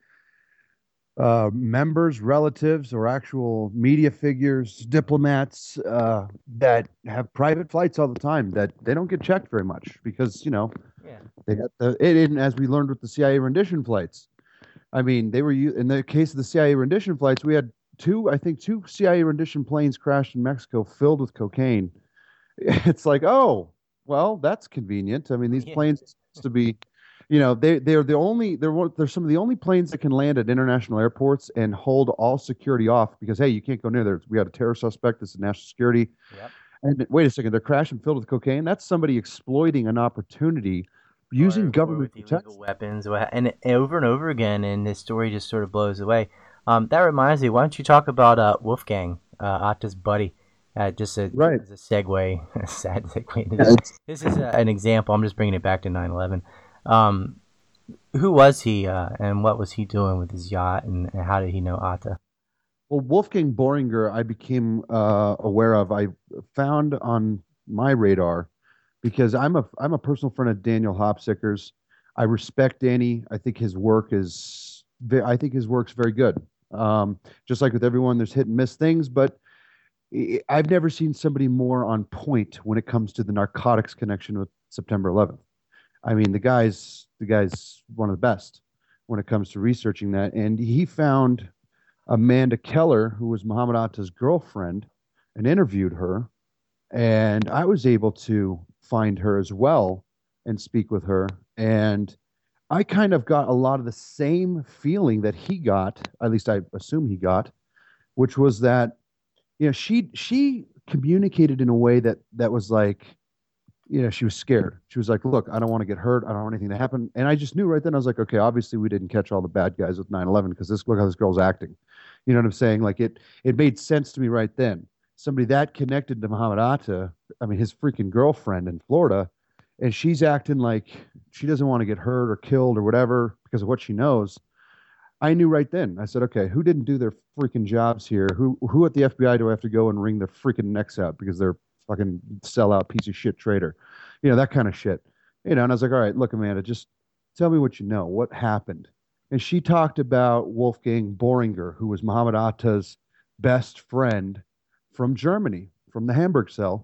uh, members, relatives, or actual media figures, diplomats uh, that have private flights all the time that they don't get checked very much because you know Yeah. they got the it didn't as we learned with the C I A rendition flights. I mean, they were u- in the case of the C I A rendition flights, we had two, I think, two C I A rendition planes crashed in Mexico filled with cocaine. It's like, oh, well, that's convenient. I mean, these Yeah. planes are supposed to be, you know, they they're the only they're one, they're some of the only planes that can land at international airports and hold all security off because hey, you can't go near there. We got a terror suspect. This is national security. Yep. And wait a second, they're crashing filled with cocaine. That's somebody exploiting an opportunity using or or government with illegal protection. weapons, wha- and over and over again, and this story just sort of blows away. Um, that reminds me, why don't you talk about uh, Wolfgang, uh, Atta's buddy? Uh, just a, Right. as a segue, a sad segue into Yeah, this. it's This is a, an example. I'm just bringing it back to nine eleven. Um, who was he, uh, and what was he doing with his yacht, and, and how did he know Atta? Well, Wolfgang Boringer, I became uh, aware of. I found on my radar because I'm a I'm a personal friend of Daniel Hopsicker's. I respect Danny. I think his work is ve- I think his work's very good. Um, just like with everyone, there's hit and miss things, but I- I've never seen somebody more on point when it comes to the narcotics connection with September eleventh. I mean, the guy's the guy's one of the best when it comes to researching that, and he found Amanda Keller, who was Muhammad Atta's girlfriend, and interviewed her. And I was able to find her as well and speak with her. And I kind of got a lot of the same feeling that he got, at least I assume he got, which was that, you know, she she communicated in a way that that was like, you know, she was scared. She was like, look, I don't want to get hurt. I don't want anything to happen. And I just knew right then, I was like, okay, obviously we didn't catch all the bad guys with nine eleven because this, look how this girl's acting. You know what I'm saying? Like it, it made sense to me right then. Somebody that connected to Muhammad Atta, I mean, his freaking girlfriend in Florida, and she's acting like she doesn't want to get hurt or killed or whatever because of what she knows. I knew right then. I said, okay, who didn't do their freaking jobs here? Who who at the F B I do I have to go and wring their freaking necks out because they're fucking sellout piece of shit traitor? You know, that kind of shit. You know, and I was like, all right, look, Amanda, just tell me what you know. What happened? And she talked about Wolfgang Boringer, who was Muhammad Atta's best friend from Germany, from the Hamburg cell.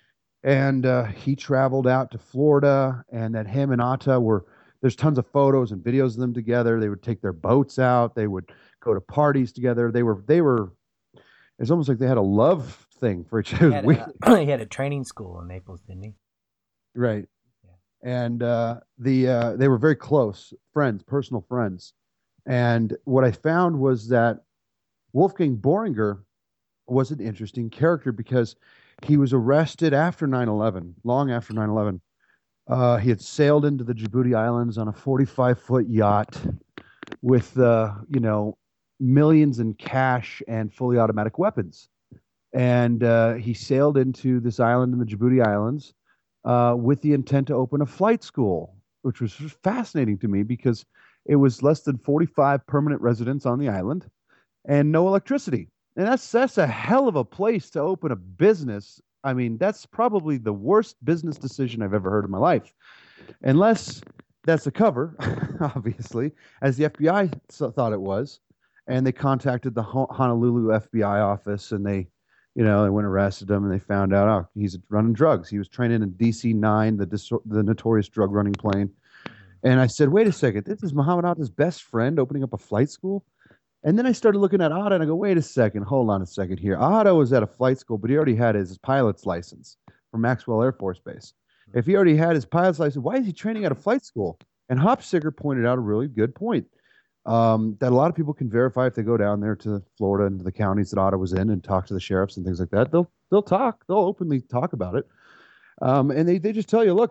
And uh, he traveled out to Florida, and that him and Atta were there's tons of photos and videos of them together. They would take their boats out. They would go to parties together. They were they were. It's almost like they had a love thing for each He other. It was had weird. a he had a training school in Naples, didn't he? Right. Yeah. And uh, the uh, they were very close friends, personal friends. And what I found was that Wolfgang Boringer was an interesting character because he was arrested after nine eleven, long after nine eleven. Uh, he had sailed into the Djibouti Islands on a forty-five foot yacht with, uh, you know, millions in cash and fully automatic weapons. And uh, he sailed into this island in the Djibouti Islands uh, with the intent to open a flight school, which was fascinating to me because it was less than forty-five permanent residents on the island and no electricity. And that's that's a hell of a place to open a business. I mean, that's probably the worst business decision I've ever heard in my life. Unless that's a cover, obviously, as the F B I so- thought it was. And they contacted the Ho- Honolulu F B I office and they, you know, they went and arrested him and they found out, oh, he's running drugs. He was training in D C nine, the, dis- the notorious drug running plane. And I said, wait a second, this is Muhammad Atta's best friend opening up a flight school? And then I started looking at Otto and I go, wait a second, hold on a second here. Otto was at a flight school, but he already had his pilot's license from Maxwell Air Force Base. If he already had his pilot's license, why is he training at a flight school? And Hopsicker pointed out a really good point um, that a lot of people can verify if they go down there to Florida and to the counties that Otto was in and talk to the sheriffs and things like that. They'll they'll talk. They'll openly talk about it. Um, and they, they just tell you, look,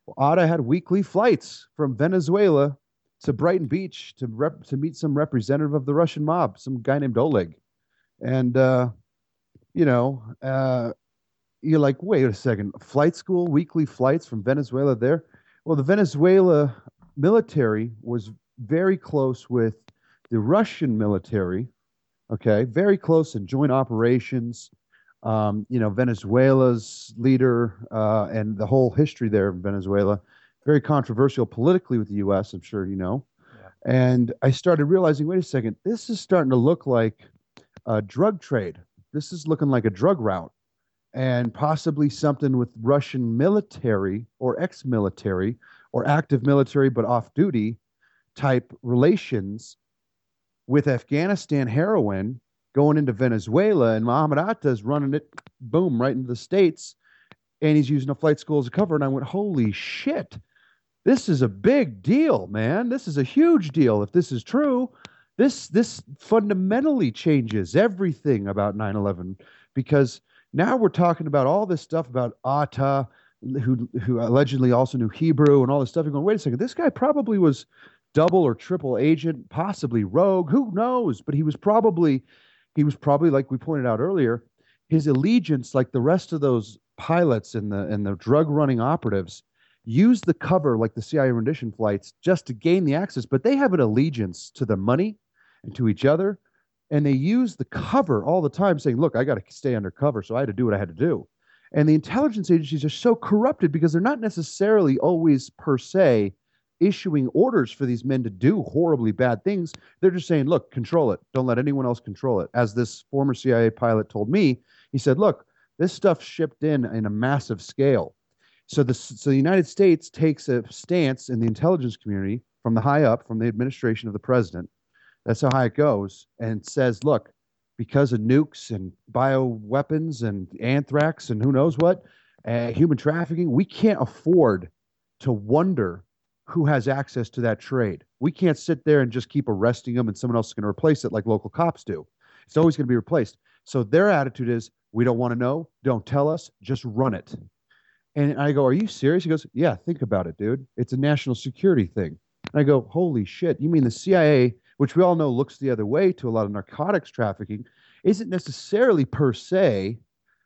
Atta had weekly flights from Venezuela to Brighton Beach to rep, to meet some representative of the Russian mob, some guy named Oleg. And uh, you know, uh, you're like, wait a second, flight school, weekly flights from Venezuela there? Well, the Venezuela military was very close with the Russian military, okay, very close in joint operations. Um, you know, Venezuela's leader uh, and the whole history there of Venezuela, very controversial politically with the U S, I'm sure you know. Yeah. And I started realizing, wait a second, this is starting to look like a drug trade. This is looking like a drug route and possibly something with Russian military or ex-military or active military but off-duty type relations with Afghanistan heroin going into Venezuela, and Muhammad Atta is running it, boom, right into the States, and he's using a flight school as a cover. And I went, holy shit, this is a big deal, man. This is a huge deal. If this is true, this this fundamentally changes everything about nine eleven, because now we're talking about all this stuff about Atta, who who allegedly also knew Hebrew and all this stuff. You're going, wait a second, this guy probably was double or triple agent, possibly rogue, who knows? But he was probably he was probably, like we pointed out earlier, his allegiance, like the rest of those pilots and the and the drug running operatives, use the cover like the C I A rendition flights just to gain the access, but they have an allegiance to the money and to each other, and they use the cover all the time, saying, look, I got to stay undercover, so I had to do what I had to do. And the intelligence agencies are so corrupted because they're not necessarily always per se issuing orders for these men to do horribly bad things. They're just saying, look, control it. Don't let anyone else control it. As this former C I A pilot told me, he said, look, this stuff shipped in in a massive scale. So the, so the United States takes a stance in the intelligence community from the high up, from the administration of the president. That's how high it goes, and says, look, because of nukes and bioweapons and anthrax and who knows what, uh, human trafficking, we can't afford to wonder who has access to that trade. We can't sit there and just keep arresting them and someone else is going to replace it like local cops do. It's always going to be replaced. So their attitude is, we don't want to know, don't tell us, just run it. And I go, are you serious? He goes, yeah, think about it, dude. It's a national security thing. And I go, holy shit, you mean the C I A, which we all know looks the other way to a lot of narcotics trafficking, isn't necessarily per se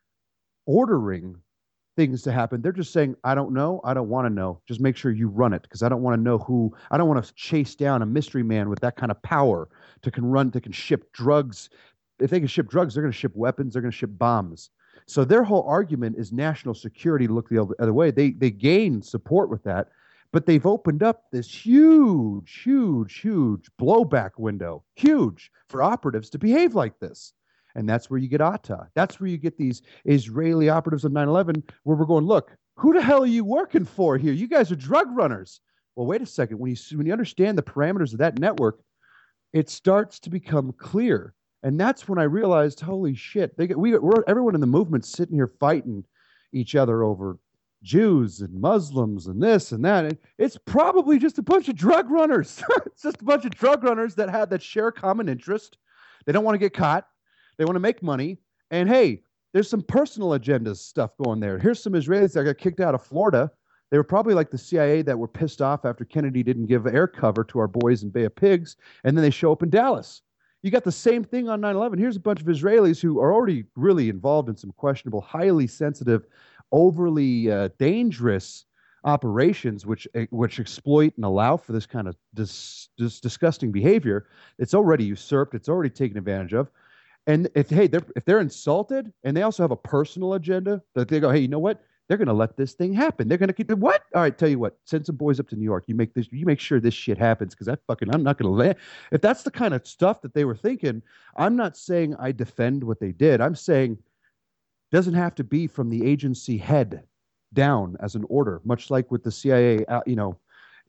ordering things to happen. They're just saying, I don't know. I don't want to know. Just make sure you run it, because I don't want to know who, I don't want to chase down a mystery man with that kind of power to can run, to can ship drugs. If they can ship drugs, they're going to ship weapons. They're going to ship bombs. So their whole argument is national security to look the other way. They, they gain support with that, but they've opened up this huge, huge, huge blowback window, huge, for operatives to behave like this. And that's where you get Atta. That's where you get these Israeli operatives of nine eleven, where we're going, look, who the hell are you working for here? You guys are drug runners. Well, wait a second. When you when you understand the parameters of that network, it starts to become clear. And that's when I realized, holy shit, they get, we, we're everyone in the movement sitting here fighting each other over Jews and Muslims and this and that. And it's probably just a bunch of drug runners. It's just a bunch of drug runners that have that share common interest. They don't want to get caught. They want to make money. And hey, there's some personal agendas stuff going there. Here's some Israelis that got kicked out of Florida. They were probably like the C I A that were pissed off after Kennedy didn't give air cover to our boys in Bay of Pigs. And then they show up in Dallas. You got the same thing on nine eleven. Here's a bunch of Israelis who are already really involved in some questionable, highly sensitive, overly uh, dangerous operations, which which exploit and allow for this kind of dis, dis, disgusting behavior. It's already usurped. It's already taken advantage of. And if hey, they're if they're insulted, and they also have a personal agenda that they go, hey, you know what? They're going to let this thing happen. They're going to keep it. What? All right, tell you what. Send some boys up to New York. You make this. You make sure this shit happens, because that fucking. I'm not going to let. If that's the kind of stuff that they were thinking, I'm not saying I defend what they did. I'm saying it doesn't have to be from the agency head down as an order. Much like with the C I A, uh, you know,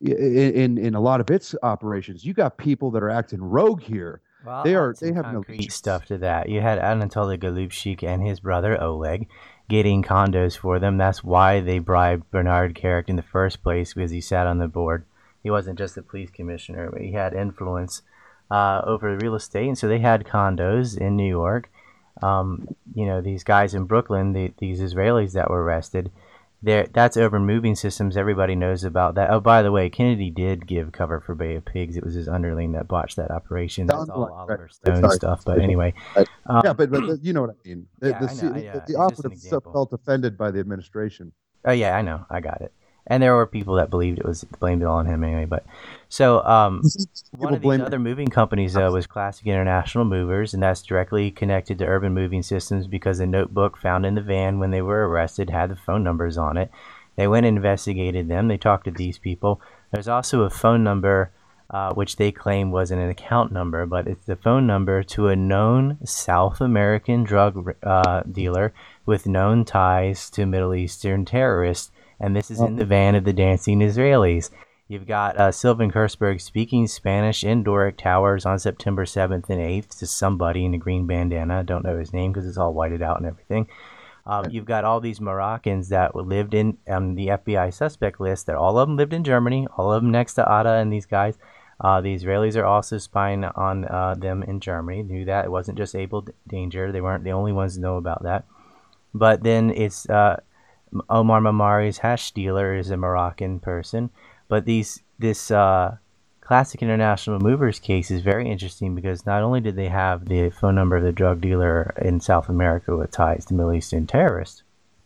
in in a lot of its operations, you got people that are acting rogue here. Well, they I'll are. add some They have concrete no stuff to that. You had Anatoly Golubchik and his brother Oleg getting condos for them. That's why they bribed Bernard Kerik in the first place, because he sat on the board. He wasn't just the police commissioner, but he had influence uh, over real estate, and so they had condos in New York. Um, you know, these guys in Brooklyn, the, these Israelis that were arrested, there, that's Urban Moving Systems. Everybody knows about that. Oh, by the way, Kennedy did give cover for Bay of Pigs. It was his underling that botched that operation. That's Sounds all like, right. Oliver Stone Sorry. stuff. But anyway, Right. um, yeah, but, but the, you know what I mean. The, Yeah, the, I know, the, I- yeah, the it's just operative an example. felt offended by the administration. oh yeah, I know, I got it. And there were people that believed it was blamed it all on him anyway. But so um, one People of these blame other moving companies though was Classic International Movers, and that's directly connected to Urban Moving Systems because the notebook found in the van when they were arrested had the phone numbers on it. They went and investigated them. They talked to these people. There's also a phone number uh, which they claim was an account number, but it's the phone number to a known South American drug uh, dealer with known ties to Middle Eastern terrorists. And this is in the van of the dancing Israelis. You've got uh, Sylvan Kersberg speaking Spanish in Doric Towers on September seventh and eighth to somebody in a green bandana. Don't know his name because it's all whited out and everything. Um, you've got all these Moroccans that lived in um, the F B I suspect list. That all of them lived in Germany. All of them next to Atta and these guys. Uh, the Israelis are also spying on uh, them in Germany. Knew that. It wasn't just Able Danger. They weren't the only ones to know about that. But then it's uh, Omar Mamari's hash dealer is a Moroccan person. But these this uh, Classic International Movers case is very interesting because not only did they have the phone number of the drug dealer in South America with ties to Middle Eastern terrorists,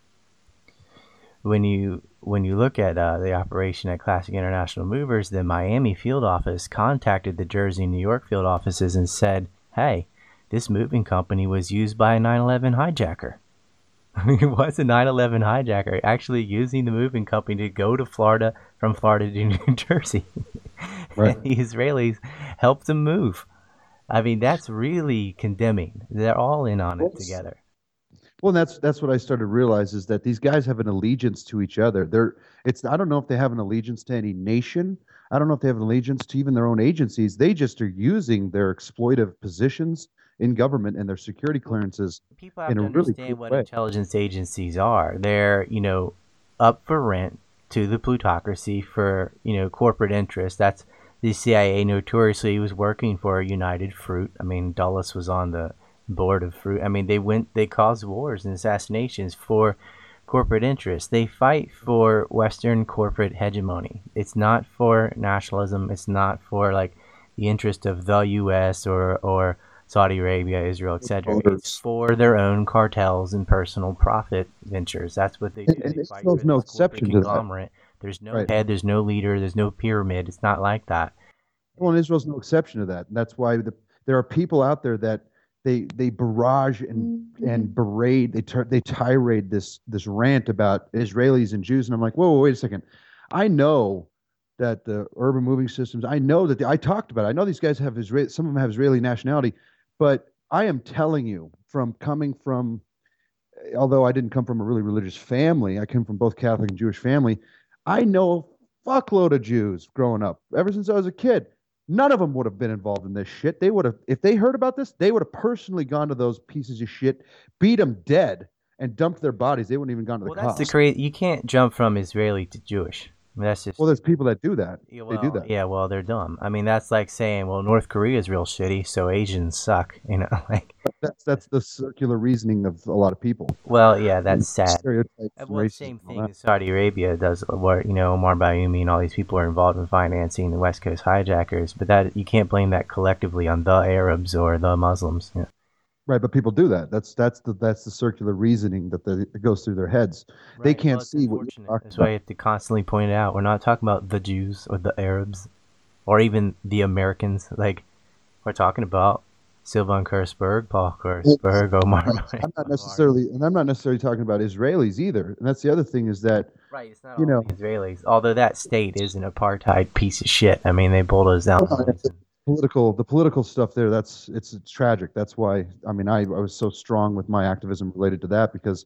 when you when you look at uh, the operation at Classic International Movers, the Miami field office contacted the Jersey and New York field offices and said, hey, this moving company was used by a nine eleven hijacker. It was a nine eleven hijacker actually using the moving company to go to Florida from Florida to New Jersey. Right. And the Israelis helped them move. I mean, that's really condemning. They're all in on it together. Well, that's that's what I started to realize is that these guys have an allegiance to each other. They're it's I don't know if they have an allegiance to any nation. I don't know if they have an allegiance to even their own agencies. They just are using their exploitive positions in government and their security clearances People have in to a really understand cool what way. intelligence agencies are. They're, you know, up for rent to the plutocracy for, you know, corporate interests. That's the C I A notoriously was working for United Fruit. I mean, Dulles was on the board of Fruit. I mean, they went, they caused wars and assassinations for corporate interests. They fight for Western corporate hegemony. It's not for nationalism. It's not for like the interest of the U S or or Saudi Arabia, Israel, et cetera. It's Voters. for their own cartels and personal profit ventures. That's what they do. And, and They fight Israel's for no this corporate exception to that. conglomerate. There's no Right. head, there's no leader, there's no pyramid. It's not like that. Well, and Israel's no exception to that. And that's why the, there are people out there that they they barrage and and berate, they tur- they tirade this this rant about Israelis and Jews, and I'm like, whoa, whoa, wait a second. I know that the urban moving systems. I know that the, I talked about it. I know these guys have Israel. Some of them have Israeli nationality, but I am telling you, from coming from, although I didn't come from a really religious family, I came from both Catholic and Jewish family. I know a fuckload of Jews growing up ever since I was a kid. None of them would have been involved in this shit. They would have, if they heard about this, they would have personally gone to those pieces of shit, beat them dead, and dumped their bodies. They wouldn't even gone to the Well, that's cops. the crazy. You can't jump from Israeli to Jewish. I mean, that's just. Well, there's people that do that. Yeah, they do well, that. Yeah, well, they're dumb. I mean, that's like saying, well, North Korea's real shitty, so Asians suck. You know, like. That's that's the circular reasoning of a lot of people. Well, yeah, that's sad. Stereotypes Uh, and Well, the racism same and all thing that. as Saudi Arabia does, where you know Omar Bayoumi and all these people are involved in financing the West Coast hijackers. But that you can't blame that collectively on the Arabs or the Muslims. Yeah. Right, but people do that. That's that's the that's the circular reasoning that, the, that goes through their heads. They Right, can't well, it's see what you're unfortunate. talking That's why about. you have to constantly point it out. We're not talking about the Jews or the Arabs, or even the Americans. Like we're talking about Sylvan Kersberg, Paul Kersberg, Omar. I'm not necessarily, and I'm not necessarily talking about Israelis either. And that's the other thing is that Right, it's not you all know- the Israelis. Although that state is an apartheid piece of shit. I mean, they bulldoze down. Well, no, political the political stuff there. That's it's, it's tragic. That's why I mean I, I was so strong with my activism related to that because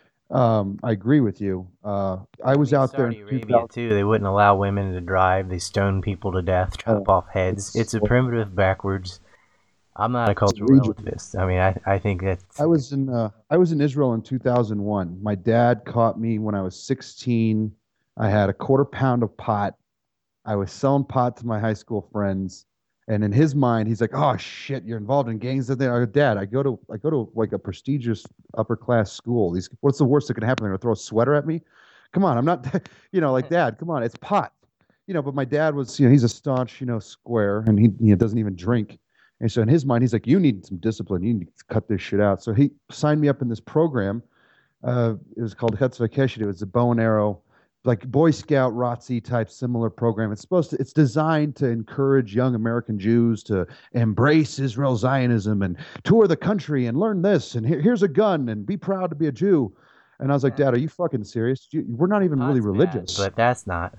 um, I agree with you. Uh, I was out there Saudi in Arabia two thousand. too. They wouldn't allow women to drive. They stone people to death, chop Oh, off heads. it's- It's a primitive, backwards. I'm not a cultural egregious. relativist. I mean, I I think that I was in uh, I was in Israel in two thousand one. My dad caught me when I was sixteen. I had a quarter pound of pot. I was selling pot to my high school friends, and in his mind, he's like, "Oh shit, you're involved in gangs." And then I go, "Dad, I go to I go to like a prestigious upper class school. These what's the worst that can happen? They're gonna throw a sweater at me." Come on, I'm not, you know, like dad, come on, it's pot. You know, but my dad was, you know, he's a staunch, you know, square and he, you know, doesn't even drink. And so in his mind, he's like, you need some discipline. You need to cut this shit out. So he signed me up in this program. Uh, it was called Hetzvah. It was a bow and arrow, like Boy Scout R O T C type similar program. It's supposed to, it's designed to encourage young American Jews to embrace Israel Zionism and tour the country and learn this. And here, here's a gun and be proud to be a Jew. And I was like, Dad, are you fucking serious? You, we're not even really Pot's religious. bad, but that's not.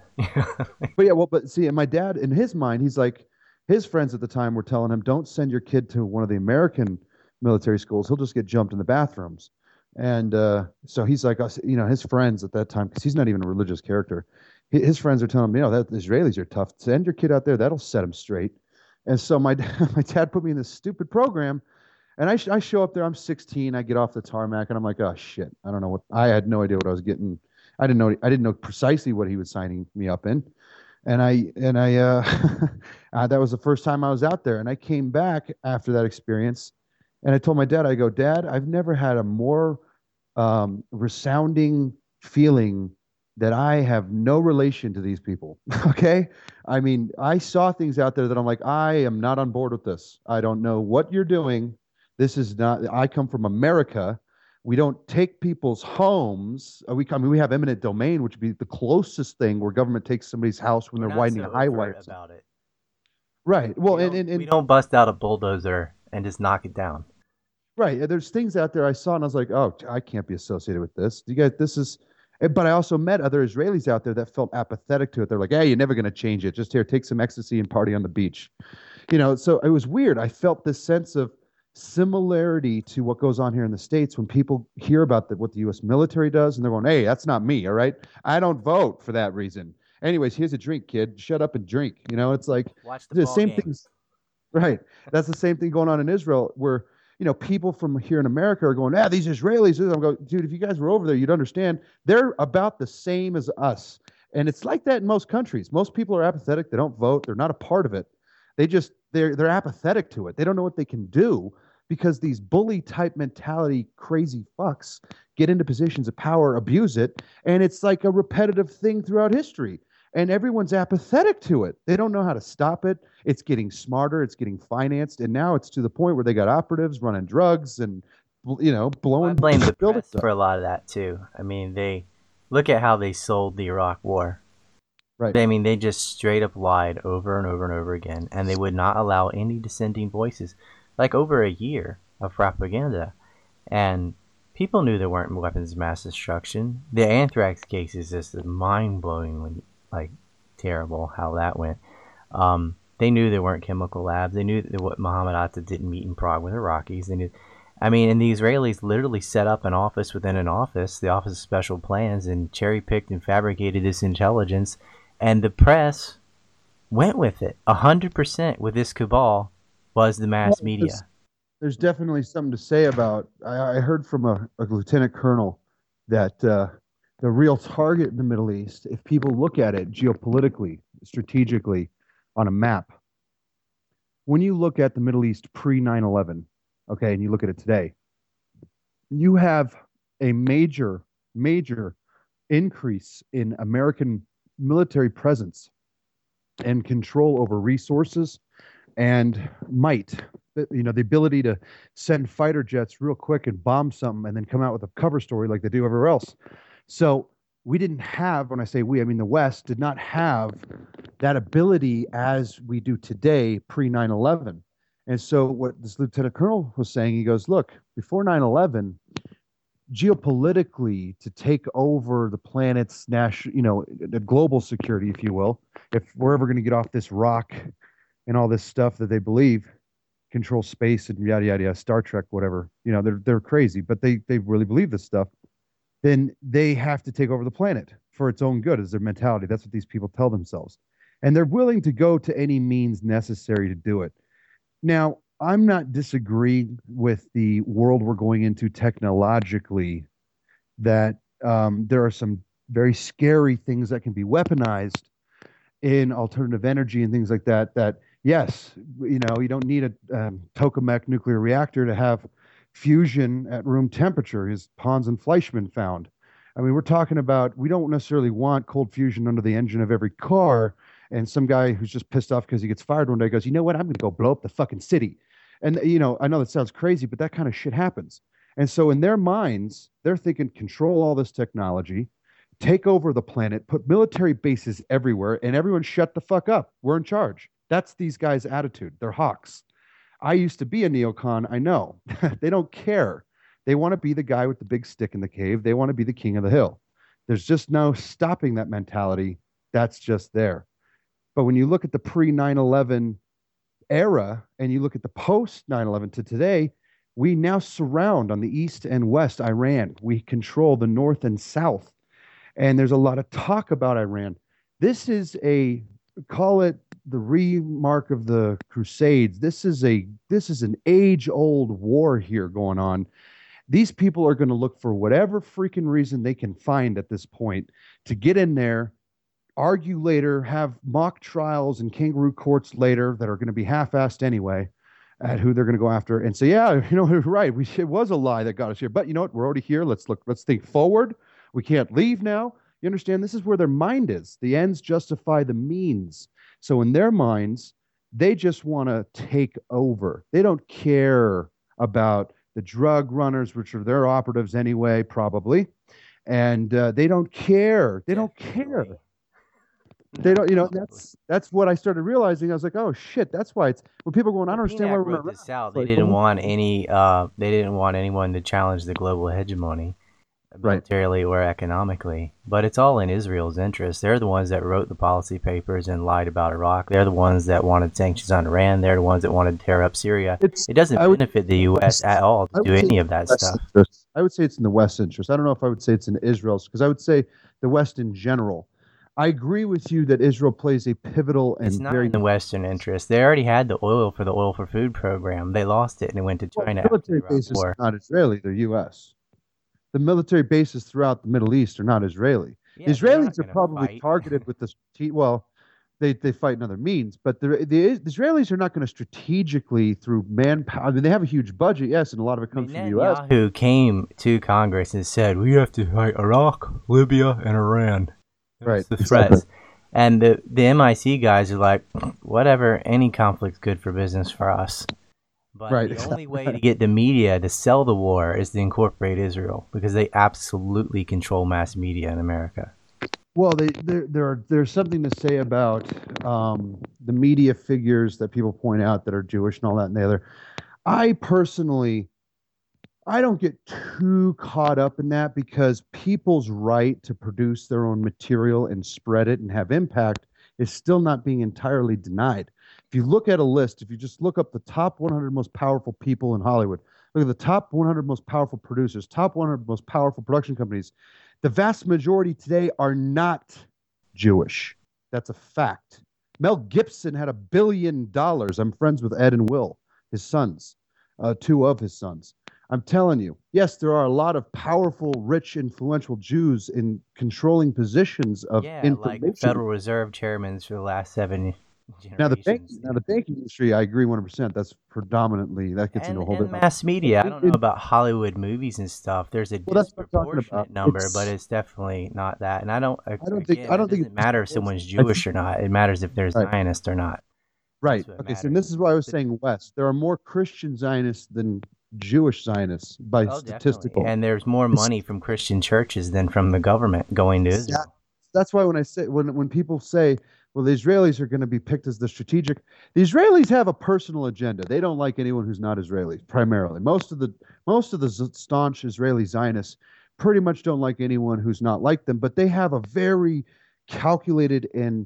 But yeah, well, but see, and my dad, in his mind, he's like, his friends at the time were telling him, don't send your kid to one of the American military schools. He'll just get jumped in the bathrooms. And uh, so he's like, us, you know, his friends at that time, because he's not even a religious character, hi- his friends are telling him, you know, that the Israelis are tough. Send your kid out there. That'll set him straight. And so my my dad put me in this stupid program. And I, sh- I show up there. I'm sixteen. I get off the tarmac, and I'm like, oh shit. I don't know what. I had no idea what I was getting. I didn't know. I didn't know precisely what he was signing me up in. And I and I uh, uh, that was the first time I was out there. And I came back after that experience, and I told my dad, I go, Dad, I've never had a more um, resounding feeling that I have no relation to these people. Okay, I mean, I saw things out there that I'm like, I am not on board with this. I don't know what you're doing. This is not, I come from America. We don't take people's homes. Uh, We, I mean, we have eminent domain, which would be the closest thing where government takes somebody's house when We're they're not widening so a highway. overt or something. about it. Right. Well, We and, don't, and, we and don't bust out a bulldozer and just knock it down. right. There's things out there I saw and I was like, oh, I can't be associated with this. You guys, this is, eh, but I also met other Israelis out there that felt apathetic to it. They're like, hey, you're never going to change it. Just here, take some ecstasy and party on the beach. You know, so it was weird. I felt this sense of similarity to what goes on here in the States when people hear about the, what the U S military does and they're going, hey, that's not me. All right. I don't vote for that reason. Anyways, here's a drink, kid. Shut up and drink. You know, it's like Watch the the ball same game. things. Right. That's the same thing going on in Israel where, you know, people from here in America are going, ah, these Israelis. I'm going, dude, if you guys were over there, you'd understand they're about the same as us. And it's like that in most countries. Most people are apathetic. They don't vote. They're not a part of it. They just, they're, they're apathetic to it. They don't know what they can do because these bully type mentality, crazy fucks get into positions of power, abuse it. And it's like a repetitive thing throughout history. And everyone's apathetic to it. They don't know how to stop it. It's getting smarter. It's getting financed. And now it's to the point where they got operatives running drugs and, you know, Well, I blowing blame the buildings press up. for a lot of that too. I mean, they look at how they sold the Iraq War. Right. I mean, they just straight up lied over and over and over again, and they would not allow any dissenting voices. Like over a year of propaganda, and people knew there weren't weapons of mass destruction. The anthrax case is just mind-blowingly like terrible how that went. Um, they knew there weren't chemical labs. They knew that what Muhammad Atta didn't meet in Prague with Iraqis. They knew. I mean, and the Israelis literally set up an office within an office, the Office of Special Plans, and cherry-picked and fabricated this intelligence. And the press went with it. A hundred percent with this cabal was the mass Well, media. there's, there's definitely something to say about. I, I heard from a, a lieutenant colonel that uh, the real target in the Middle East, if people look at it geopolitically, strategically, on a map, when you look at the Middle East pre nine eleven, okay, and you look at it today, you have a major, major increase in American military presence and control over resources and might. You know, the ability to send fighter jets real quick and bomb something and then come out with a cover story like they do everywhere else. So we didn't have, when I say we, I mean the West did not have that ability as we do today pre nine eleven. And so what this lieutenant colonel was saying, he goes, look, before nine eleven, geopolitically to take over the planet's national, you know, the global security, if you will, if we're ever going to get off this rock and all this stuff that they believe, control space and yada yada yada, Star Trek, whatever, you know, they're they're crazy, but they they really believe this stuff. Then they have to take over the planet for its own good, is their mentality. That's what these people tell themselves, and they're willing to go to any means necessary to do it. Now, I'm not disagreeing with the world we're going into technologically, that um, there are some very scary things that can be weaponized in alternative energy and things like that, that yes, you know, you don't need a um, tokamak nuclear reactor to have fusion at room temperature, as Pons and Fleischmann found. I mean, we're talking about we don't necessarily want cold fusion under the engine of every car. And some guy who's just pissed off because he gets fired one day goes, you know what? I'm going to go blow up the fucking city. And, you know, I know that sounds crazy, but that kind of shit happens. And so in their minds, they're thinking control all this technology, take over the planet, put military bases everywhere, and everyone shut the fuck up. We're in charge. That's these guys' attitude. They're hawks. I used to be a neocon. I know. They don't care. They want to be the guy with the big stick in the cave. They want to be the king of the hill. There's just no stopping that mentality. That's just there. But when you look at the pre nine eleven era and you look at the post nine eleven to today, we now surround on the east and west Iran. We control the north and south. And there's a lot of talk about Iran. This is a, call it the remark of the Crusades. This is a this is an age-old war here going on. These people are going to look for whatever freaking reason they can find at this point to get in there, argue later, have mock trials and kangaroo courts later that are going to be half-assed anyway at who they're going to go after and say, yeah, you know, right, we, it was a lie that got us here. But you know what? We're already here. Let's look. Let's think forward. We can't leave now. You understand? This is where their mind is. The ends justify the means. So in their minds, they just want to take over. They don't care about the drug runners, which are their operatives anyway, probably. And uh, they don't care. They don't care. They don't, you know, that's that's what I started realizing. I was like, oh shit, that's why it's when people are going, I don't understand why we're wrote this out. They didn't want any uh they didn't want anyone to challenge the global hegemony militarily or economically. But it's all in Israel's interest. They're the ones that wrote the policy papers and lied about Iraq. They're the ones that wanted sanctions on Iran. They're the ones that wanted to tear up Syria. It's, it doesn't would, benefit the U S at all to do any of that stuff. Interest. I would say it's in the West's interest. I don't know if I would say it's in Israel's, because I would say the West in general. I agree with you that Israel plays a pivotal and it's not very in the Western interest. They already had the oil for the oil for food program. They lost it and it went to China. Well, military bases are not Israeli; they're U S. The military bases throughout the Middle East are not Israeli. Yeah, the Israelis are probably fight. targeted with this. Well, they they fight in other means, but the, the, the Israelis are not going to strategically through manpower. I mean, they have a huge budget, yes, and a lot of it comes I mean, from the U S. Who came to Congress and said we have to fight Iraq, Libya, and Iran. Right. The threats. And the, the M I C guys are like, whatever, any conflict's good for business for us. But right. the only way to get the media to sell the war is to incorporate Israel, because they absolutely control mass media in America. Well, they, there, there are, there's something to say about um, the media figures that people point out that are Jewish and all that and the other. I personally... I don't get too caught up in that, because people's right to produce their own material and spread it and have impact is still not being entirely denied. If you look at a list, if you just look up the top one hundred most powerful people in Hollywood, look at the top one hundred most powerful producers, top one hundred most powerful production companies, the vast majority today are not Jewish. That's a fact. Mel Gibson had a billion dollars. I'm friends with Ed and Will, his sons, uh, two of his sons. I'm telling you, yes, there are a lot of powerful, rich, influential Jews in controlling positions of yeah, information. Like Federal Reserve chairmen for the last seven generations. Now the bank, now the banking industry, I agree one hundred percent. That's predominantly that gets and, into a whole and different mass media. I don't know about Hollywood movies and stuff. There's a well, disproportionate number, it's, but it's definitely not that. And I don't. I don't again, think. I don't it think it matter if someone's Jewish or not. It matters if they're right. Zionist or not. Right. Okay. Matters. So and this is why I was saying West. There are more Christian Zionists than Jewish Zionists by oh, statistical. Definitely. And there's more money from Christian churches than from the government going to Israel. That, that's why when I say when when people say, well, the Israelis are going to be picked as the strategic, the Israelis have a personal agenda. They don't like anyone who's not Israeli, primarily. Most of the most of the staunch Israeli Zionists pretty much don't like anyone who's not like them, but they have a very calculated and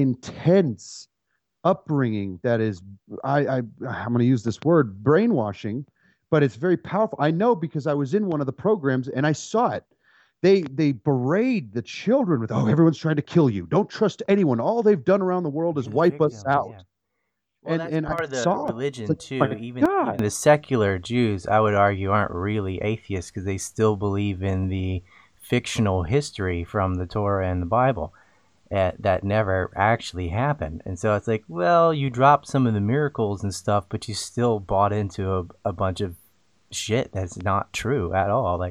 intense upbringing that is, I, I I'm going to use this word, brainwashing, but it's very powerful. I know because I was in one of the programs and I saw it. They they berate the children with, oh, everyone's trying to kill you. Don't trust anyone. All they've done around the world is wipe victim, us out. Yeah. Well, and that's and part I of the saw religion like, too. oh even, even the secular Jews, I would argue, aren't really atheists because they still believe in the fictional history from the Torah and the Bible. Uh, that never actually happened. And so it's like, well, you dropped some of the miracles and stuff, but you still bought into a, a bunch of shit that's not true at all. Like,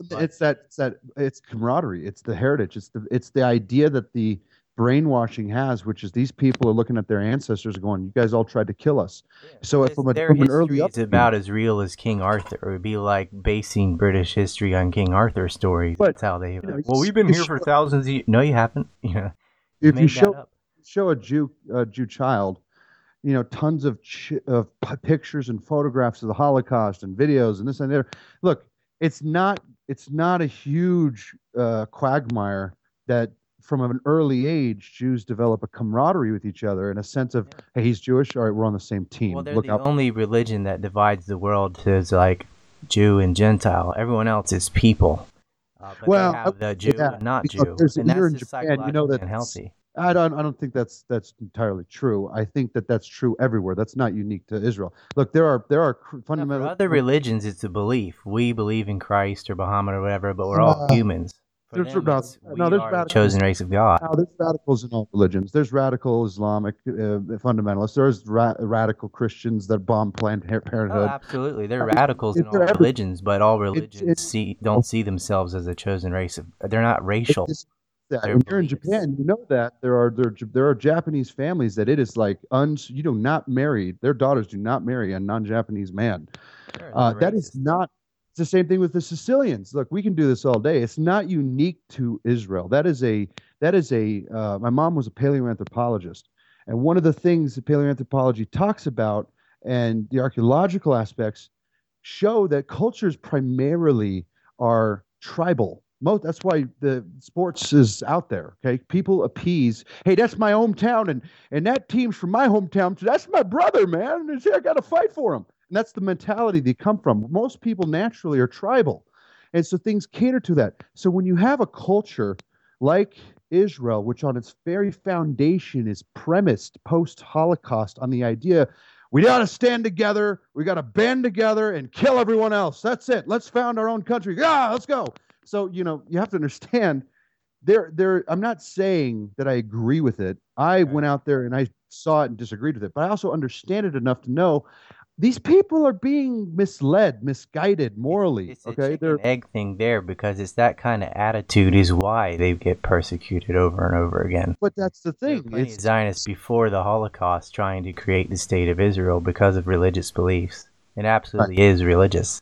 But it's that it's that it's camaraderie. It's the heritage. It's the it's the idea that the brainwashing has, which is these people are looking at their ancestors going, "You guys all tried to kill us." yeah, So if because from a their from an early history is upbringing, about as real as King Arthur. It would be like basing British history on King Arthur stories. but That's how they. you know, Well, we've been you here for show, thousands of years. No, you haven't. Yeah, you if you made that show up. show a Jew a Jew child, you know, tons of ch- of p- pictures and photographs of the Holocaust and videos and this and that. Look, it's not it's not a huge uh, quagmire that from an early age Jews develop a camaraderie with each other and a sense of, Yeah. hey, he's Jewish, all right, we're on the same Well, team. they're Look the out. only religion that divides the world to like Jew and Gentile. Everyone else is people. Uh, but they Well, I have would the say Jew that. and not Because Jew, there's, and here that's in just Japan, you know psychologically that unhealthy. I don't I don't think that's that's entirely true. I think that that's true everywhere. That's not unique to Israel. Look, there are there are cr- Now, for fundamental. other religions, it's a belief. We believe in Christ or Muhammad or whatever, but we're all Uh, humans. For there's them, no, it's no, we there's are the radicals. chosen race of God. Now, there's radicals in all religions. There's radical Islamic uh, fundamentalists. There's ra- radical Christians that bomb Planned Par- Oh, Parenthood. absolutely. They're I mean, radicals in it- they're all every, religions, but all it's religions it's see don't see themselves as a chosen race of. They're not it's racial. just that They're when you're in beliefs. Japan, you know that there are there, there are Japanese families that it is like un, you do not marry their daughters do not marry a non-Japanese man. Sure, Uh, they're that is racist. not. It's the same thing with the Sicilians. Look, we can do this all day. It's not unique to Israel. That is a that is a. Uh, my mom was a paleoanthropologist, and one of the things that paleoanthropology talks about and the archaeological aspects show that cultures primarily are tribal. Most, that's why the sports is out there. Okay, people appease. Hey, that's my hometown, and and that team's from my hometown. So that's my brother, man. And I got to fight for him. And that's the mentality they come from. Most people naturally are tribal, and so things cater to that. So when you have a culture like Israel, which on its very foundation is premised post Holocaust on the idea we got to stand together. We got to band together and kill everyone else. That's it. Let's found our own country. Yeah, let's go. So, you know, you have to understand there there I'm not saying that I agree with it. I Right. went out there and I saw it and disagreed with it, but I also understand it enough to know these people are being misled, misguided morally. It's a Okay? chicken They're egg thing there because it's that kind of attitude is why they get persecuted over and over again. but that's the There were thing. plenty of It's Zionists before the Holocaust trying to create the state of Israel because of religious beliefs. It absolutely is religious.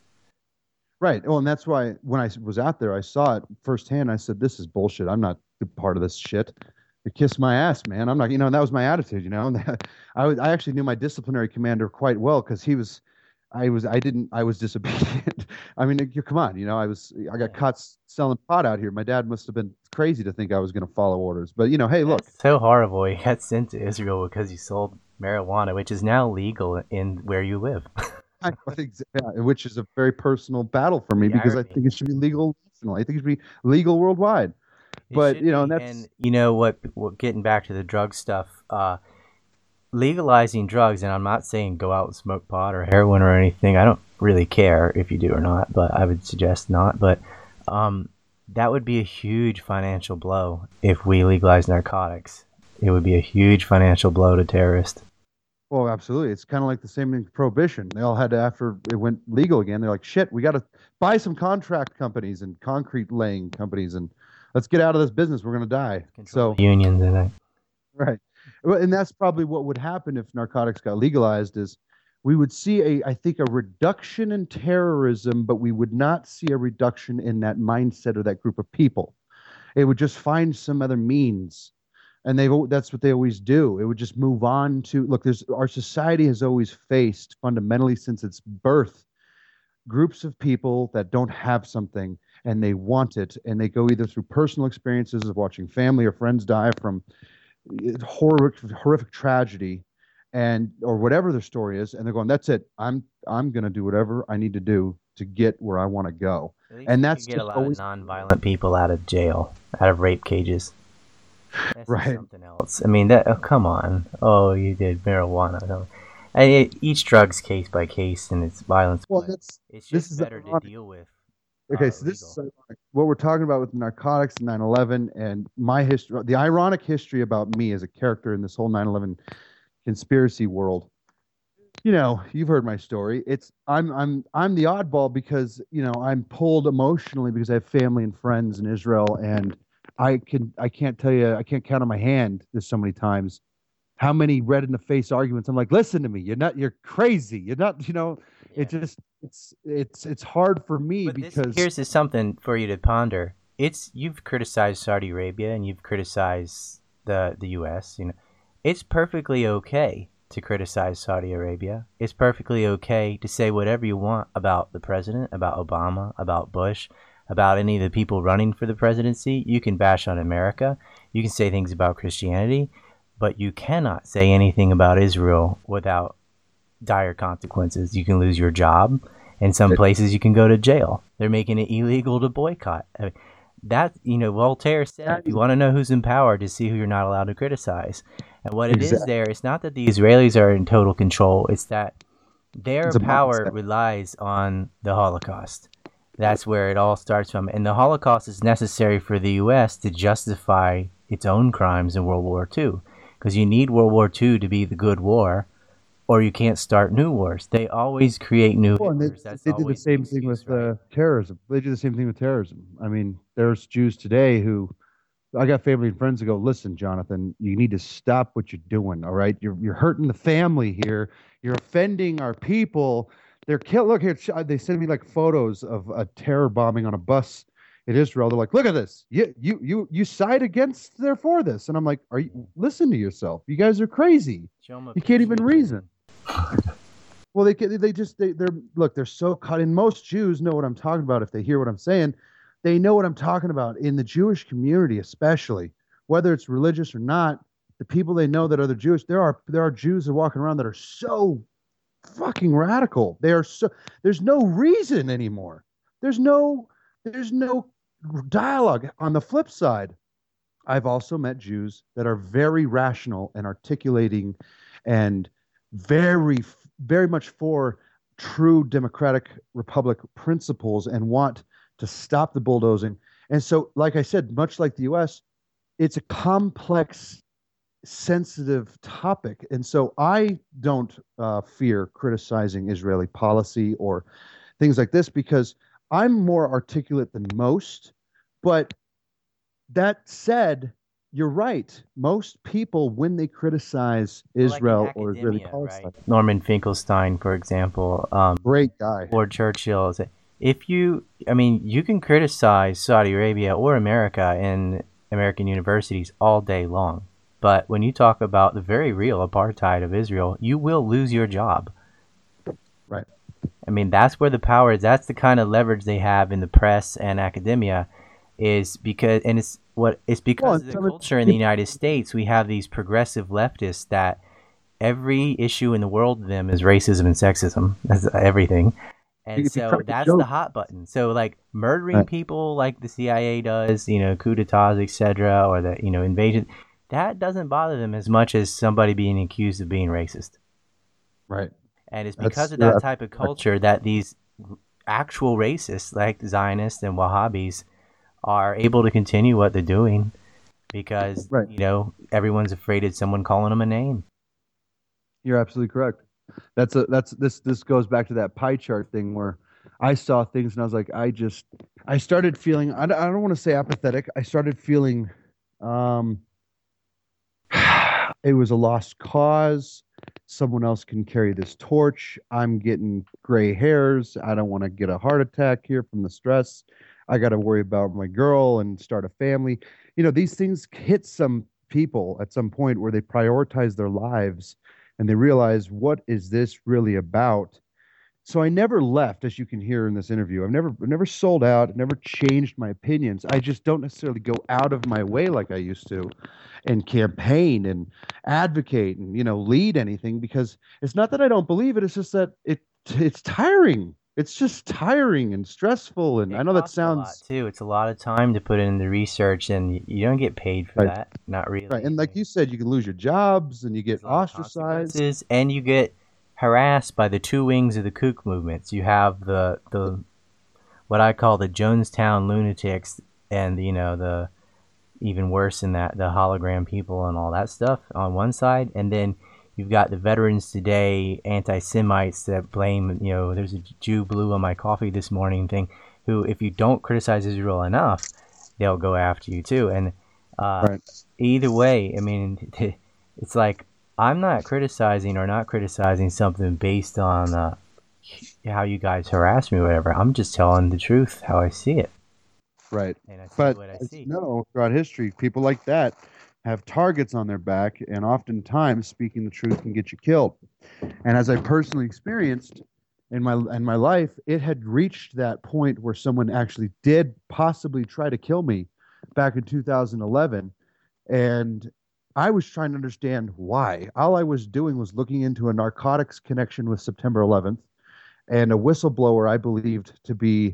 right. Well, and that's why when I s- was out there, I saw it firsthand. I said, "This is bullshit. I'm not a part of this shit." You kiss my ass, man. I'm not, you know, and that was my attitude, you know. And that- I was, I actually knew my disciplinary commander quite well because he was, I was, I didn't, I was disobedient. I mean, you, come on, you know, I was, I got Yeah. caught s- selling pot out here. My dad must have been crazy to think I was going to follow orders. But you know, hey, look, That's so horrible. He got sent to Israel because he sold marijuana, which is now legal in where you live. I think, yeah, which is a very personal battle for me The because I irony. think it should be legal nationally. I think it should be legal worldwide. It But should you know, be, and that's and you know what, what? Getting back to the drug stuff, uh, legalizing drugs, and I'm not saying go out and smoke pot or heroin or anything. I don't really care if you do or not, but I would suggest not. But um, that would be a huge financial blow if we legalize narcotics. It would be a huge financial blow to terrorists. well, absolutely. It's kind of like the same thing with prohibition. They all had to, after it went legal again, they're like, shit, we got to buy some contract companies and concrete laying companies and let's get out of this business. We're going to die. Control So, the unions and that. right. Well, and that's probably what would happen if narcotics got legalized is we would see a, I think, a reduction in terrorism, but we would not see a reduction in that mindset of that group of people. It would just find some other means. And they've al- that's what they always do. It would just move on to look, there's our society has always faced fundamentally since its birth groups of people that don't have something and they want it and they go either through personal experiences of watching family or friends die from eh, horrific horrific tragedy and or whatever their story is and they're going that's it i'm i'm going to do whatever I need to do to get where I want to go At least and we that's could get a just lot always of non-violent people out of jail, out of rape cages. That's just right. something else. I mean, that. Oh, come on. Oh, you did marijuana. No. And it, each drug's case by case and its violence, Well, but that's it's this just is better to ironic. deal with. Okay, uh, so this is legal. ironic. What we're talking about with narcotics and nine eleven and my history, the ironic history about me as a character in this whole nine eleven conspiracy world. you know, you've heard my story. It's I'm I'm I'm the oddball because, you know, I'm pulled emotionally because I have family and friends in Israel, and I can I can't tell you I can't count on my hand there's so many times how many red in the face arguments. I'm like, listen to me, you're not you're crazy. You're not, you know, it Yeah. just it's it's it's hard for me But this because here's just something for you to ponder. It's you've criticized Saudi Arabia and you've criticized the the U S. You know, it's perfectly okay to criticize Saudi Arabia. It's perfectly okay to say whatever you want about the president, about Obama, about Bush, about any of the people running for the presidency. You can bash on America. You can say things about Christianity, but you cannot say anything about Israel without dire consequences. You can lose your job. In some places, you can go to jail. They're making it illegal to boycott. I mean, that, you know, Voltaire said, that if you is want to know who's in power, to see who you're not allowed to criticize. And what it is exactly there, it's not that the Israelis are in total control. It's that their it's a power mindset. relies on the Holocaust. That's where it all starts from. And the Holocaust is necessary for the U S to justify its own crimes in World War Two. Because you need World War Two to be the good war, or you can't start new wars. They always create new Well, and they, Hitlers. That's they did the always the same thing excuse, with right? uh, terrorism. They did the same thing with terrorism. I mean, there's Jews today who I got family and friends who go, listen, Jonathan, you need to stop what you're doing. All right, you're you're hurting the family here. You're offending our people. They're kill. Look here, they send me like photos of a terror bombing on a bus in Israel. They're like, look at this. You you you you side against, they're for this, and I'm like, are you listen to yourself? You guys are crazy. Show them a You can't picture even of reason. the. Well, they can- they just they they're look, they're so cut. And most Jews know what I'm talking about if they hear what I'm saying. They know what I'm talking about in the Jewish community, especially whether it's religious or not. The people they know that are the Jewish, there are there are Jews that are walking around that are so fucking radical. They are so there's no reason anymore. There's no there's no dialogue. On the flip side, I've also met Jews that are very rational and articulating and very, very much for true democratic republic principles and want to stop the bulldozing. And so, like I said, much like the U S, it's a complex, sensitive topic. And so I don't uh, fear criticizing Israeli policy or things like this because I'm more articulate than most. But that said, you're right. Most people, when they criticize Well, like in Israel or Israeli academia, policy, right? Norman Finkelstein, for example, um, great guy. Lord Churchill. Is if you, I mean, you can criticize Saudi Arabia or America in American universities all day long. But when you talk about the very real apartheid of Israel, you will lose your job. Right. I mean, that's where the power is. That's the kind of leverage they have in the press and academia, is because, and it's what it's Well, because and of the some of culture in the United States. We have these progressive leftists that every issue in the world to them is racism and sexism. That's everything. And if you so crack a that's the joke, hot button. So like murdering right, people like the C I A does, you know, coup d'etats, et cetera, or the, you know, invasion, that doesn't bother them as much as somebody being accused of being racist. right. And it's because That's of you're that absolutely type of correct. culture that these actual racists like Zionists and Wahhabis are able to continue what they're doing because, Right. you know, everyone's afraid of someone calling them a name. You're absolutely correct. That's a that's this this goes back to that pie chart thing where I saw things and I was like, I just I started feeling I don't, I don't want to say apathetic. I started feeling um it was a lost cause. Someone else can carry this torch. I'm getting gray hairs. I don't want to get a heart attack here from the stress. I got to worry about my girl and start a family. You know, these things hit some people at some point where they prioritize their lives and they realize, what is this really about? So I never left, as you can hear in this interview. I've never never sold out, never changed my opinions. I just don't necessarily go out of my way like I used to and campaign and advocate and, you know, lead anything, because it's not that I don't believe it, it's just that it it's tiring. It's just tiring and stressful, and I It know that costs a lot sounds too. It's a lot of time to put in the research, and y- you don't get paid for right. that. Not Right. really. And I like mean, you said, you can lose your jobs and you there's get a lot of ostracized. consequences, and you get harassed by the two wings of the kook movements. You have the the what I call the Jonestown lunatics, and you know the even worse than that, the hologram people and all that stuff on one side, and then you've got the Veterans Today anti-Semites that blame, you know, there's a Jew blew on my coffee this morning thing, who, if you don't criticize Israel enough, they'll go after you too. And uh, right. either way, I mean, it's like, I'm not criticizing or not criticizing something based on uh, how you guys harass me or whatever. I'm just telling the truth, how I see it. Right. And I see but what I see. No, throughout history, people like that have targets on their back, and oftentimes speaking the truth can get you killed. And as I personally experienced in my in my life, it had reached that point where someone actually did possibly try to kill me back in two thousand eleven, and I was trying to understand why. All I was doing was looking into a narcotics connection with September eleventh and a whistleblower I believed to be,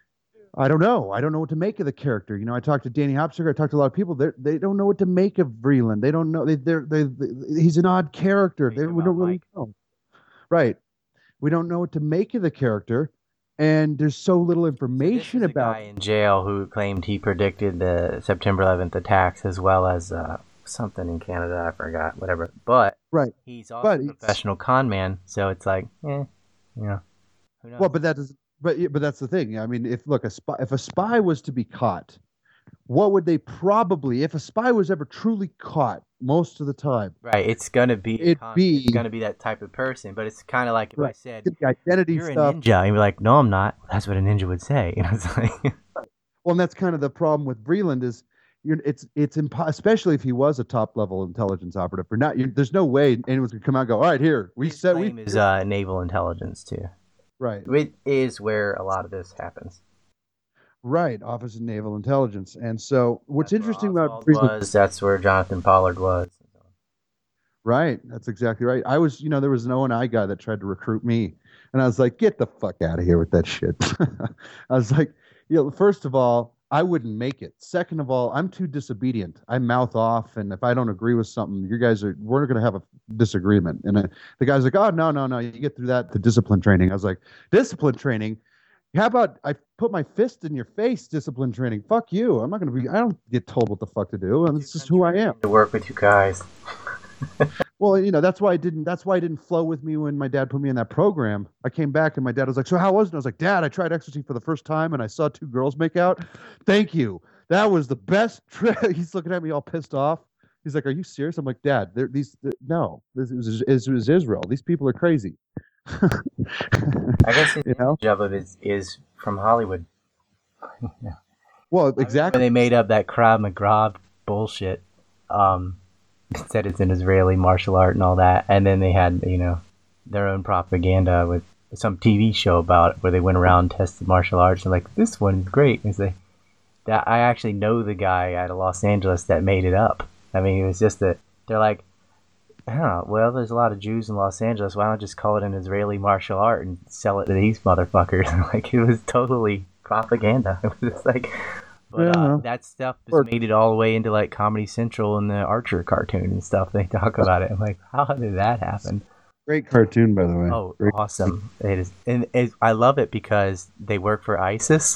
I don't know. I don't know what to make of the character. You know, I talked to Danny Hopsinger. I talked to a lot of people. They they don't know what to make of Vreeland. They don't know. They they're, they they he's an odd character. They we don't really know. Right. We don't know what to make of the character, and there's so little information so this is about. A guy in jail who claimed he predicted the September eleventh attacks as well as uh, something in Canada. I forgot. Whatever. But right. He's also but a professional con man. So it's like, eh, you know. Who knows? Well, but that doesn't. But but that's the thing. I mean, if look, a spy, if a spy was to be caught, what would they probably, if a spy was ever truly caught, most of the time, right? It's gonna be it'd con- be it's gonna be that type of person. But it's kind of like if right. I said, the identity "You're stuff. a ninja," and you're like, "No, I'm not." That's what a ninja would say. You know, it's like, well, and that's kind of the problem with Vreeland is, you're, it's it's impo- especially if he was a top level intelligence operative. Or not, you, there's no way anyone's gonna come out and go, "All right, here we his said claim we." is uh, naval intelligence too. Right. It is where a lot of this happens. Right, Office of Naval Intelligence. And so what's that's interesting about was, that's where Jonathan Pollard was. Right, that's exactly right. I was, you know, there was an O and I guy that tried to recruit me, and I was like, get the fuck out of here with that shit. I was like, you know, first of all, I wouldn't make it. Second of all, I'm too disobedient. I mouth off, and if I don't agree with something, you guys are, we're going to have a disagreement. And uh, the guy's like, oh, no, no, no, you get through that, the discipline training. I was like, discipline training? How about I put my fist in your face, discipline training? Fuck you. I'm not going to be, I don't get told what the fuck to do. And it's just who I am. To work with you guys. Well, you know, that's why I didn't, that's why I didn't flow with me when my dad put me in that program. I came back and my dad was like, so how was it? I was like, Dad, I tried ecstasy for the first time and I saw two girls make out. Thank you. That was the best trip. He's looking at me all pissed off. He's like, are you serious? I'm like, Dad, they're, these, they're, no, this is, is, is Israel. These people are crazy. I guess his you know? job of it is, is from Hollywood. Yeah. Well, exactly. When they made up that Krav Maga bullshit, um, said it's an Israeli martial art and all that, and then they had, you know, their own propaganda with some T V show about it where they went around and tested martial arts and like, this one's great. And say that I actually know the guy out of Los Angeles that made it up. I mean, it was just that they're like, oh, well, there's a lot of Jews in Los Angeles. Why don't just call it an Israeli martial art and sell it to these motherfuckers? Like, it was totally propaganda. It was just like, but yeah. uh, that stuff just or, made it all the way into like Comedy Central and the Archer cartoon and stuff. They talk about it. I'm like, how did that happen? Great cartoon, by the way. Oh, Great. Awesome! It is, and it, I love it because they work for ISIS.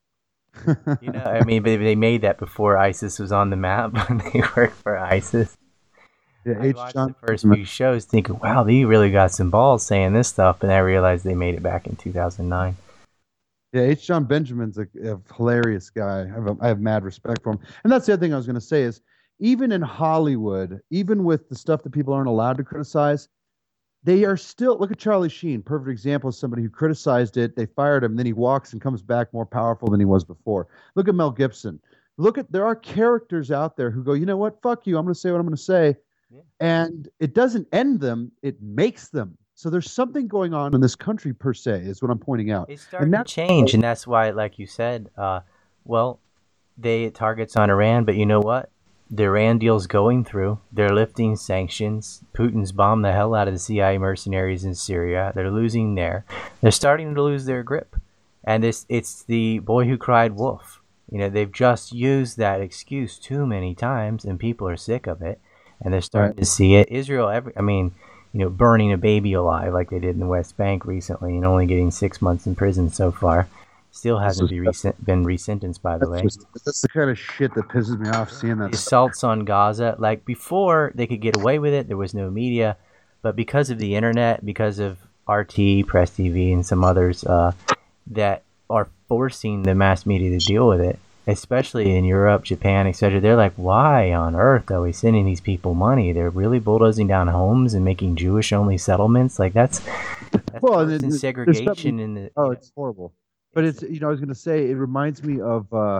You know, I mean, they, they made that before ISIS was on the map. They work for ISIS. Yeah, I H. watched John the first few shows thinking, wow, they really got some balls saying this stuff, and I realized they made it back in two thousand nine. Yeah, H. John Benjamin's a, a hilarious guy. I have, a, I have mad respect for him. And that's the other thing I was going to say is, even in Hollywood, even with the stuff that people aren't allowed to criticize, they are still, look at Charlie Sheen, perfect example of somebody who criticized it, they fired him, then he walks and comes back more powerful than he was before. Look at Mel Gibson. Look at, there are characters out there who go, you know what, fuck you, I'm going to say what I'm going to say. Yeah. And it doesn't end them, it makes them. So there's something going on in this country per se, is what I'm pointing out. It's starting to change, and that's why, like you said, uh, well, they targets on Iran, but you know what? The Iran deal's going through. They're lifting sanctions. Putin's bombed the hell out of the C I A mercenaries in Syria. They're losing there. They're starting to lose their grip. And this, it's the boy who cried wolf. You know, they've just used that excuse too many times, and people are sick of it. And they're starting right. to see it. Israel, every, I mean, you know, burning a baby alive like they did in the West Bank recently and only getting six months in prison so far. Still hasn't be recent, been resentenced, by the that's way. Just, that's the kind of shit that pisses me off seeing that. The assaults on Gaza, like before they could get away with it, there was no media. But because of the internet, because of R T, Press T V, and some others uh, that are forcing the mass media to deal with it, especially in Europe, Japan, et cetera, they're like, why on earth are we sending these people money? They're really bulldozing down homes and making Jewish-only settlements. Like that's that's Well, worse than there's segregation something. in the. Oh, You know, it's horrible. But it's you know I was going to say it reminds me of uh,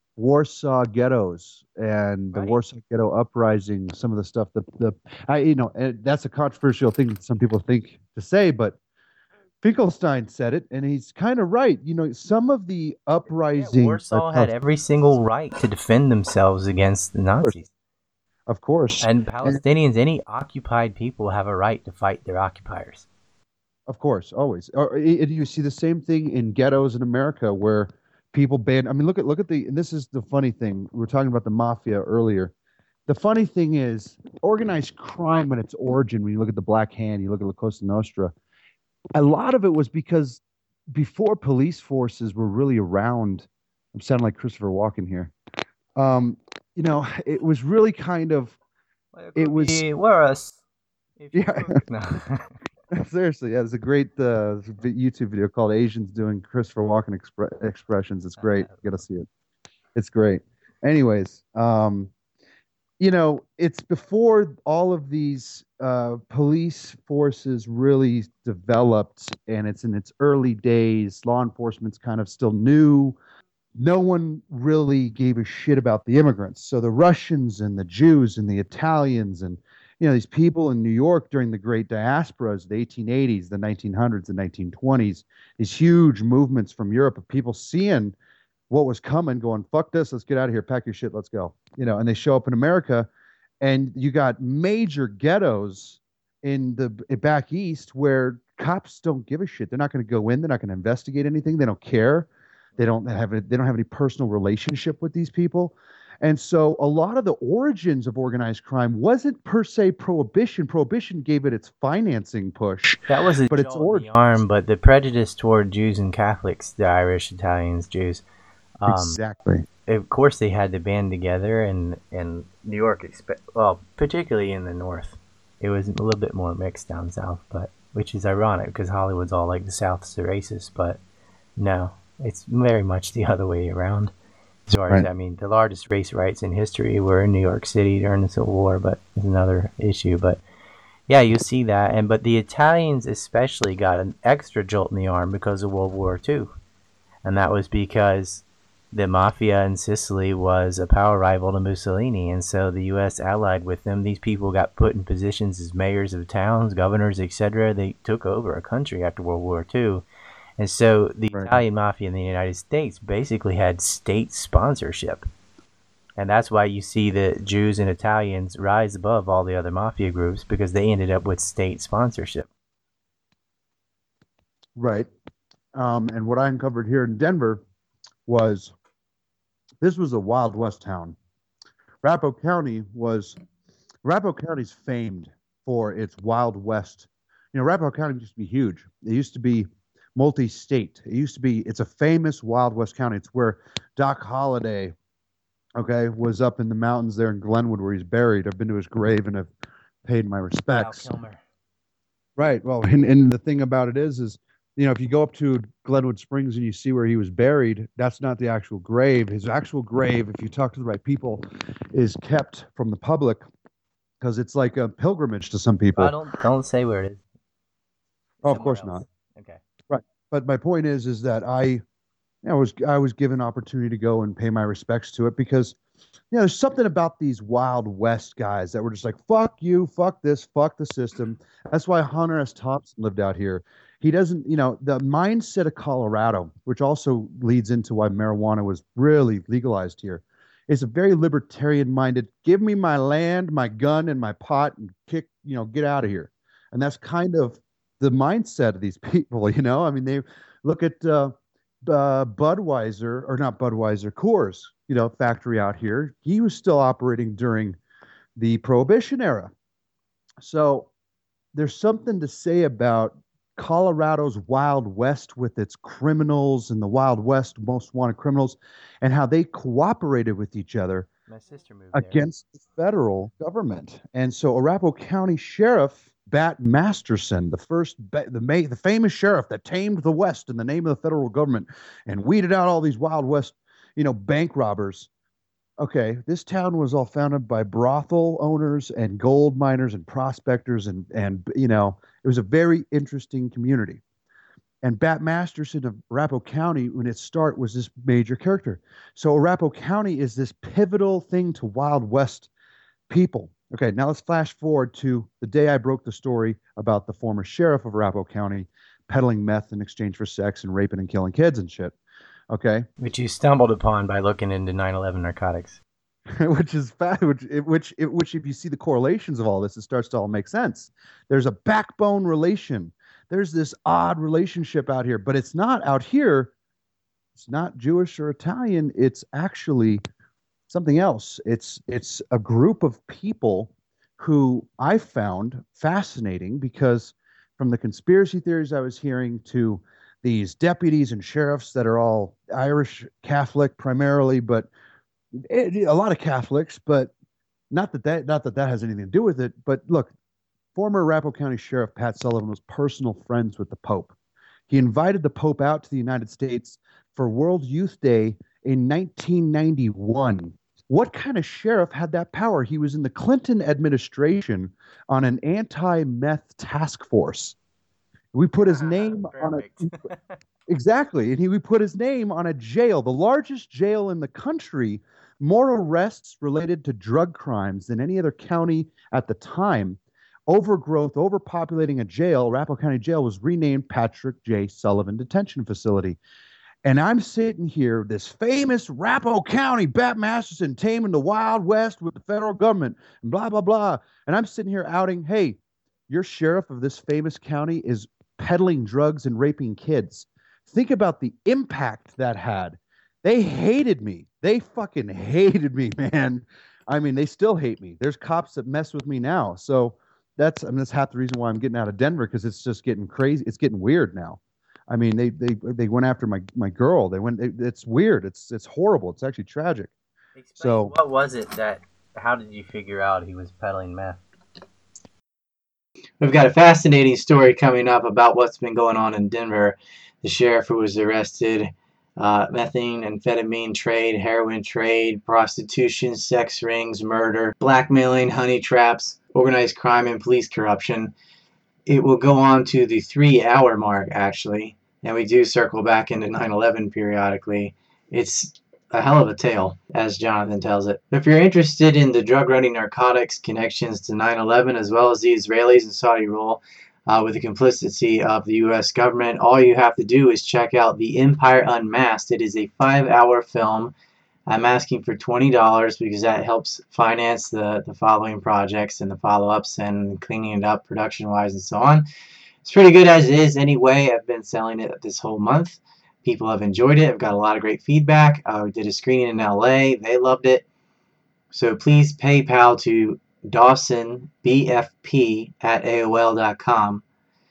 Warsaw ghettos and the Right. Warsaw Ghetto uprising. Some of the stuff that the I you know and that's a controversial thing that some people think to say, but Finkelstein said it, and he's kind of right. You know, some of the yeah, uprising Warsaw of, had of every single right to defend themselves against the Nazis. of course, And and Palestinians, any occupied people, have a right to fight their occupiers. of course, always. Or, and you see the same thing in ghettos in America where people ban. I mean, look at look at the. And this is the funny thing. We were talking about the mafia earlier. The funny thing is, organized crime at its origin. When you look at the Black Hand, you look at La Cosa Nostra. A lot of it was because before police forces were really around. I'm sounding like Christopher Walken here. Um, you know, it was really kind of. It was Worse. If you yeah. look- no. Seriously, yeah, there's a great uh, vi- YouTube video called "Asians Doing Christopher Walken expre- Expressions." It's great. You got to see it. It's great. Anyways, um, you know, it's before all of these uh, police forces really developed, and it's in its early days. Law enforcement's kind of still new. No one really gave a shit about the immigrants. So the Russians and the Jews and the Italians and you know these people in New York during the great diasporas, the eighteen eighties, the nineteen hundreds, the nineteen twenties, these huge movements from Europe of people seeing what was coming, going, fuck this, let's get out of here, pack your shit, let's go. You know, and they show up in America, and you got major ghettos in the back east where cops don't give a shit. They're not going to go in. They're not going to investigate anything. They don't care. They don't have a, they don't have any personal relationship with these people. And so a lot of the origins of organized crime wasn't per se prohibition. Prohibition gave it its financing push. That was a But it's jolt in origins. the arm, but the prejudice toward Jews and Catholics, the Irish, Italians, Jews, um, Exactly. of course they had to band together, and, and New York, expe- well, particularly in the north, it was a little bit more mixed down south, but which is ironic because Hollywood's all like the South's racist, but no, it's very much the other way around. As far as, Right. I mean, the largest race riots in history were in New York City during the Civil War, but it's another issue. But yeah, you see that, and but the Italians especially got an extra jolt in the arm because of World War Two, and that was because the mafia in Sicily was a power rival to Mussolini, and so the U S allied with them. These people got put in positions as mayors of towns, governors, et cetera. They took over a country after World War Two. And so the Right. Italian mafia in the United States basically had state sponsorship. And that's why you see the Jews and Italians rise above all the other mafia groups because they ended up with state sponsorship. Right. Um, and what I uncovered here in Denver was this was a Wild West town. Arapahoe County was Arapahoe County's famed for its Wild West. You know, Arapahoe County used to be huge. It used to be multi-state. It used to be. It's a famous Wild West county. It's where Doc Holliday, okay, was up in the mountains there in Glenwood where he's buried. I've been to his grave and I've paid my respects. Val Kilmer. Right. Well, and, and the thing about it is, is, you know, if you go up to Glenwood Springs and you see where he was buried, that's not the actual grave. His actual grave, if you talk to the right people, is kept from the public because it's like a pilgrimage to some people. Oh, don't don't say where it is. Oh, of Somewhere course else. not. Okay. But my point is, is that I, you know, was I was given opportunity to go and pay my respects to it because, you know, there's something about these Wild West guys that were just like, fuck you, fuck this, fuck the system. That's why Hunter S. Thompson lived out here. He doesn't, you know, the mindset of Colorado, which also leads into why marijuana was really legalized here, is a very libertarian-minded. Give me my land, my gun, and my pot, and kick, you know, get out of here. And that's kind of the mindset of these people, you know. I mean, they look at uh, uh, Budweiser, or not Budweiser, Coors, you know, factory out here. He was still operating during the Prohibition era. So there's something to say about Colorado's Wild West with its criminals and the Wild West most wanted criminals and how they cooperated with each other My sister moved there. against the federal government. And so Arapahoe County Sheriff Bat Masterson, the first, ba- the, ma- the famous sheriff that tamed the West in the name of the federal government and weeded out all these Wild West, you know, bank robbers. Okay, this town was all founded by brothel owners and gold miners and prospectors, and and you know, it was a very interesting community. And Bat Masterson of Arapahoe County, when it started, was this major character. So Arapahoe County is this pivotal thing to Wild West people. Okay, now let's flash forward to the day I broke the story about the former sheriff of Arapahoe County peddling meth in exchange for sex and raping and killing kids and shit. Okay, Which you stumbled upon by looking into nine eleven narcotics. which is fa- which which which if you see the correlations of all this, it starts to all make sense. There's a backbone relation. There's this odd relationship out here, but it's not out here. It's not Jewish or Italian. It's actually something else. It's it's a group of people who I found fascinating because from the conspiracy theories I was hearing to these deputies and sheriffs that are all Irish Catholic primarily, but it, a lot of Catholics, but not that that not that that has anything to do with it. But look, former Arapahoe County Sheriff Pat Sullivan was personal friends with the Pope. He invited the Pope out to the United States for World Youth Day in nineteen ninety-one. What kind of sheriff had that power? He was in the Clinton administration on an anti-meth task force. We put his name on a exactly, and he we put his name on a jail, the largest jail in the country, more arrests related to drug crimes than any other county at the time. Overgrowth, overpopulating a jail, Arapahoe County Jail was renamed Patrick J. Sullivan Detention Facility. And I'm sitting here, this famous Arapahoe County Bat Masterson taming the Wild West with the federal government, and blah, blah, blah. And I'm sitting here outing, hey, your sheriff of this famous county is peddling drugs and raping kids. Think about the impact that had. They hated me. They fucking hated me, man. I mean, they still hate me. There's cops that mess with me now. So that's, I mean, that's half the reason why I'm getting out of Denver, because it's just getting crazy. It's getting weird now. I mean, they they they went after my my girl. They went. It, it's weird. It's it's horrible. It's actually tragic. Explain, so what was it that? How did you figure out he was peddling meth? We've got a fascinating story coming up about what's been going on in Denver. The sheriff who was arrested, uh, methane, amphetamine trade, heroin trade, prostitution, sex rings, murder, blackmailing, honey traps, organized crime, and police corruption. It will go on to the three-hour mark, actually, and we do circle back into nine eleven periodically. It's a hell of a tale, as Jonathan tells it. If you're interested in the drug-running narcotics connections to nine eleven, as well as the Israelis and Saudi rule, uh, with the complicity of the U S government, all you have to do is check out The Empire Unmasked. It is a five-hour film. I'm asking for twenty dollars because that helps finance the, the following projects and the follow-ups and cleaning it up production-wise and so on. It's pretty good as it is anyway. I've been selling it this whole month. People have enjoyed it. I've got a lot of great feedback. I uh, did a screening in L A. They loved it. So please PayPal to Dawson B F P at A O L dot com.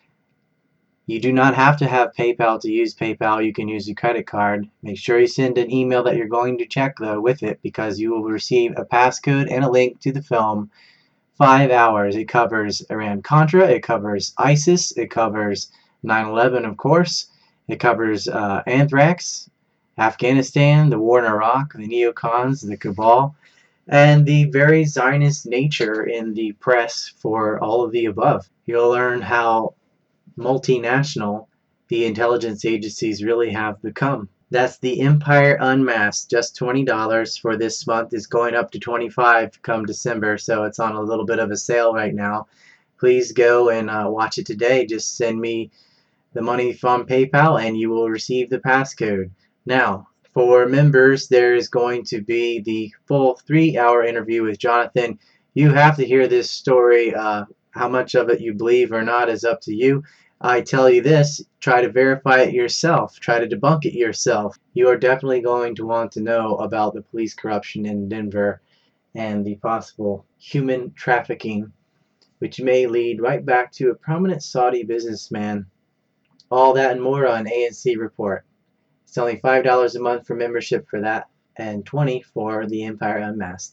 You do not have to have PayPal to use PayPal. You can use a credit card. Make sure you send an email that you're going to check, though, with it, because you will receive a passcode and a link to the film. Five hours. It covers Iran-Contra. It covers ISIS. It covers nine eleven, of course. It covers uh, anthrax, Afghanistan, the war in Iraq, the neocons, the cabal, and the very Zionist nature in the press for all of the above. You'll learn how multinational the intelligence agencies really have become. That's The Empire Unmasked. Just twenty dollars for this month. Is going up to twenty-five dollars come December, so it's on a little bit of a sale right now. Please go and uh, watch it today. Just send me the money from PayPal and you will receive the passcode. Now, for members, there is going to be the full three-hour interview with Jonathan. You have to hear this story. Uh, how much of it you believe or not is up to you. I tell you this, try to verify it yourself. Try to debunk it yourself. You are definitely going to want to know about the police corruption in Denver and the possible human trafficking, which may lead right back to a prominent Saudi businessman. All that and more on A N C Report. It's only five dollars a month for membership for that, and twenty dollars for The Empire Unmasked.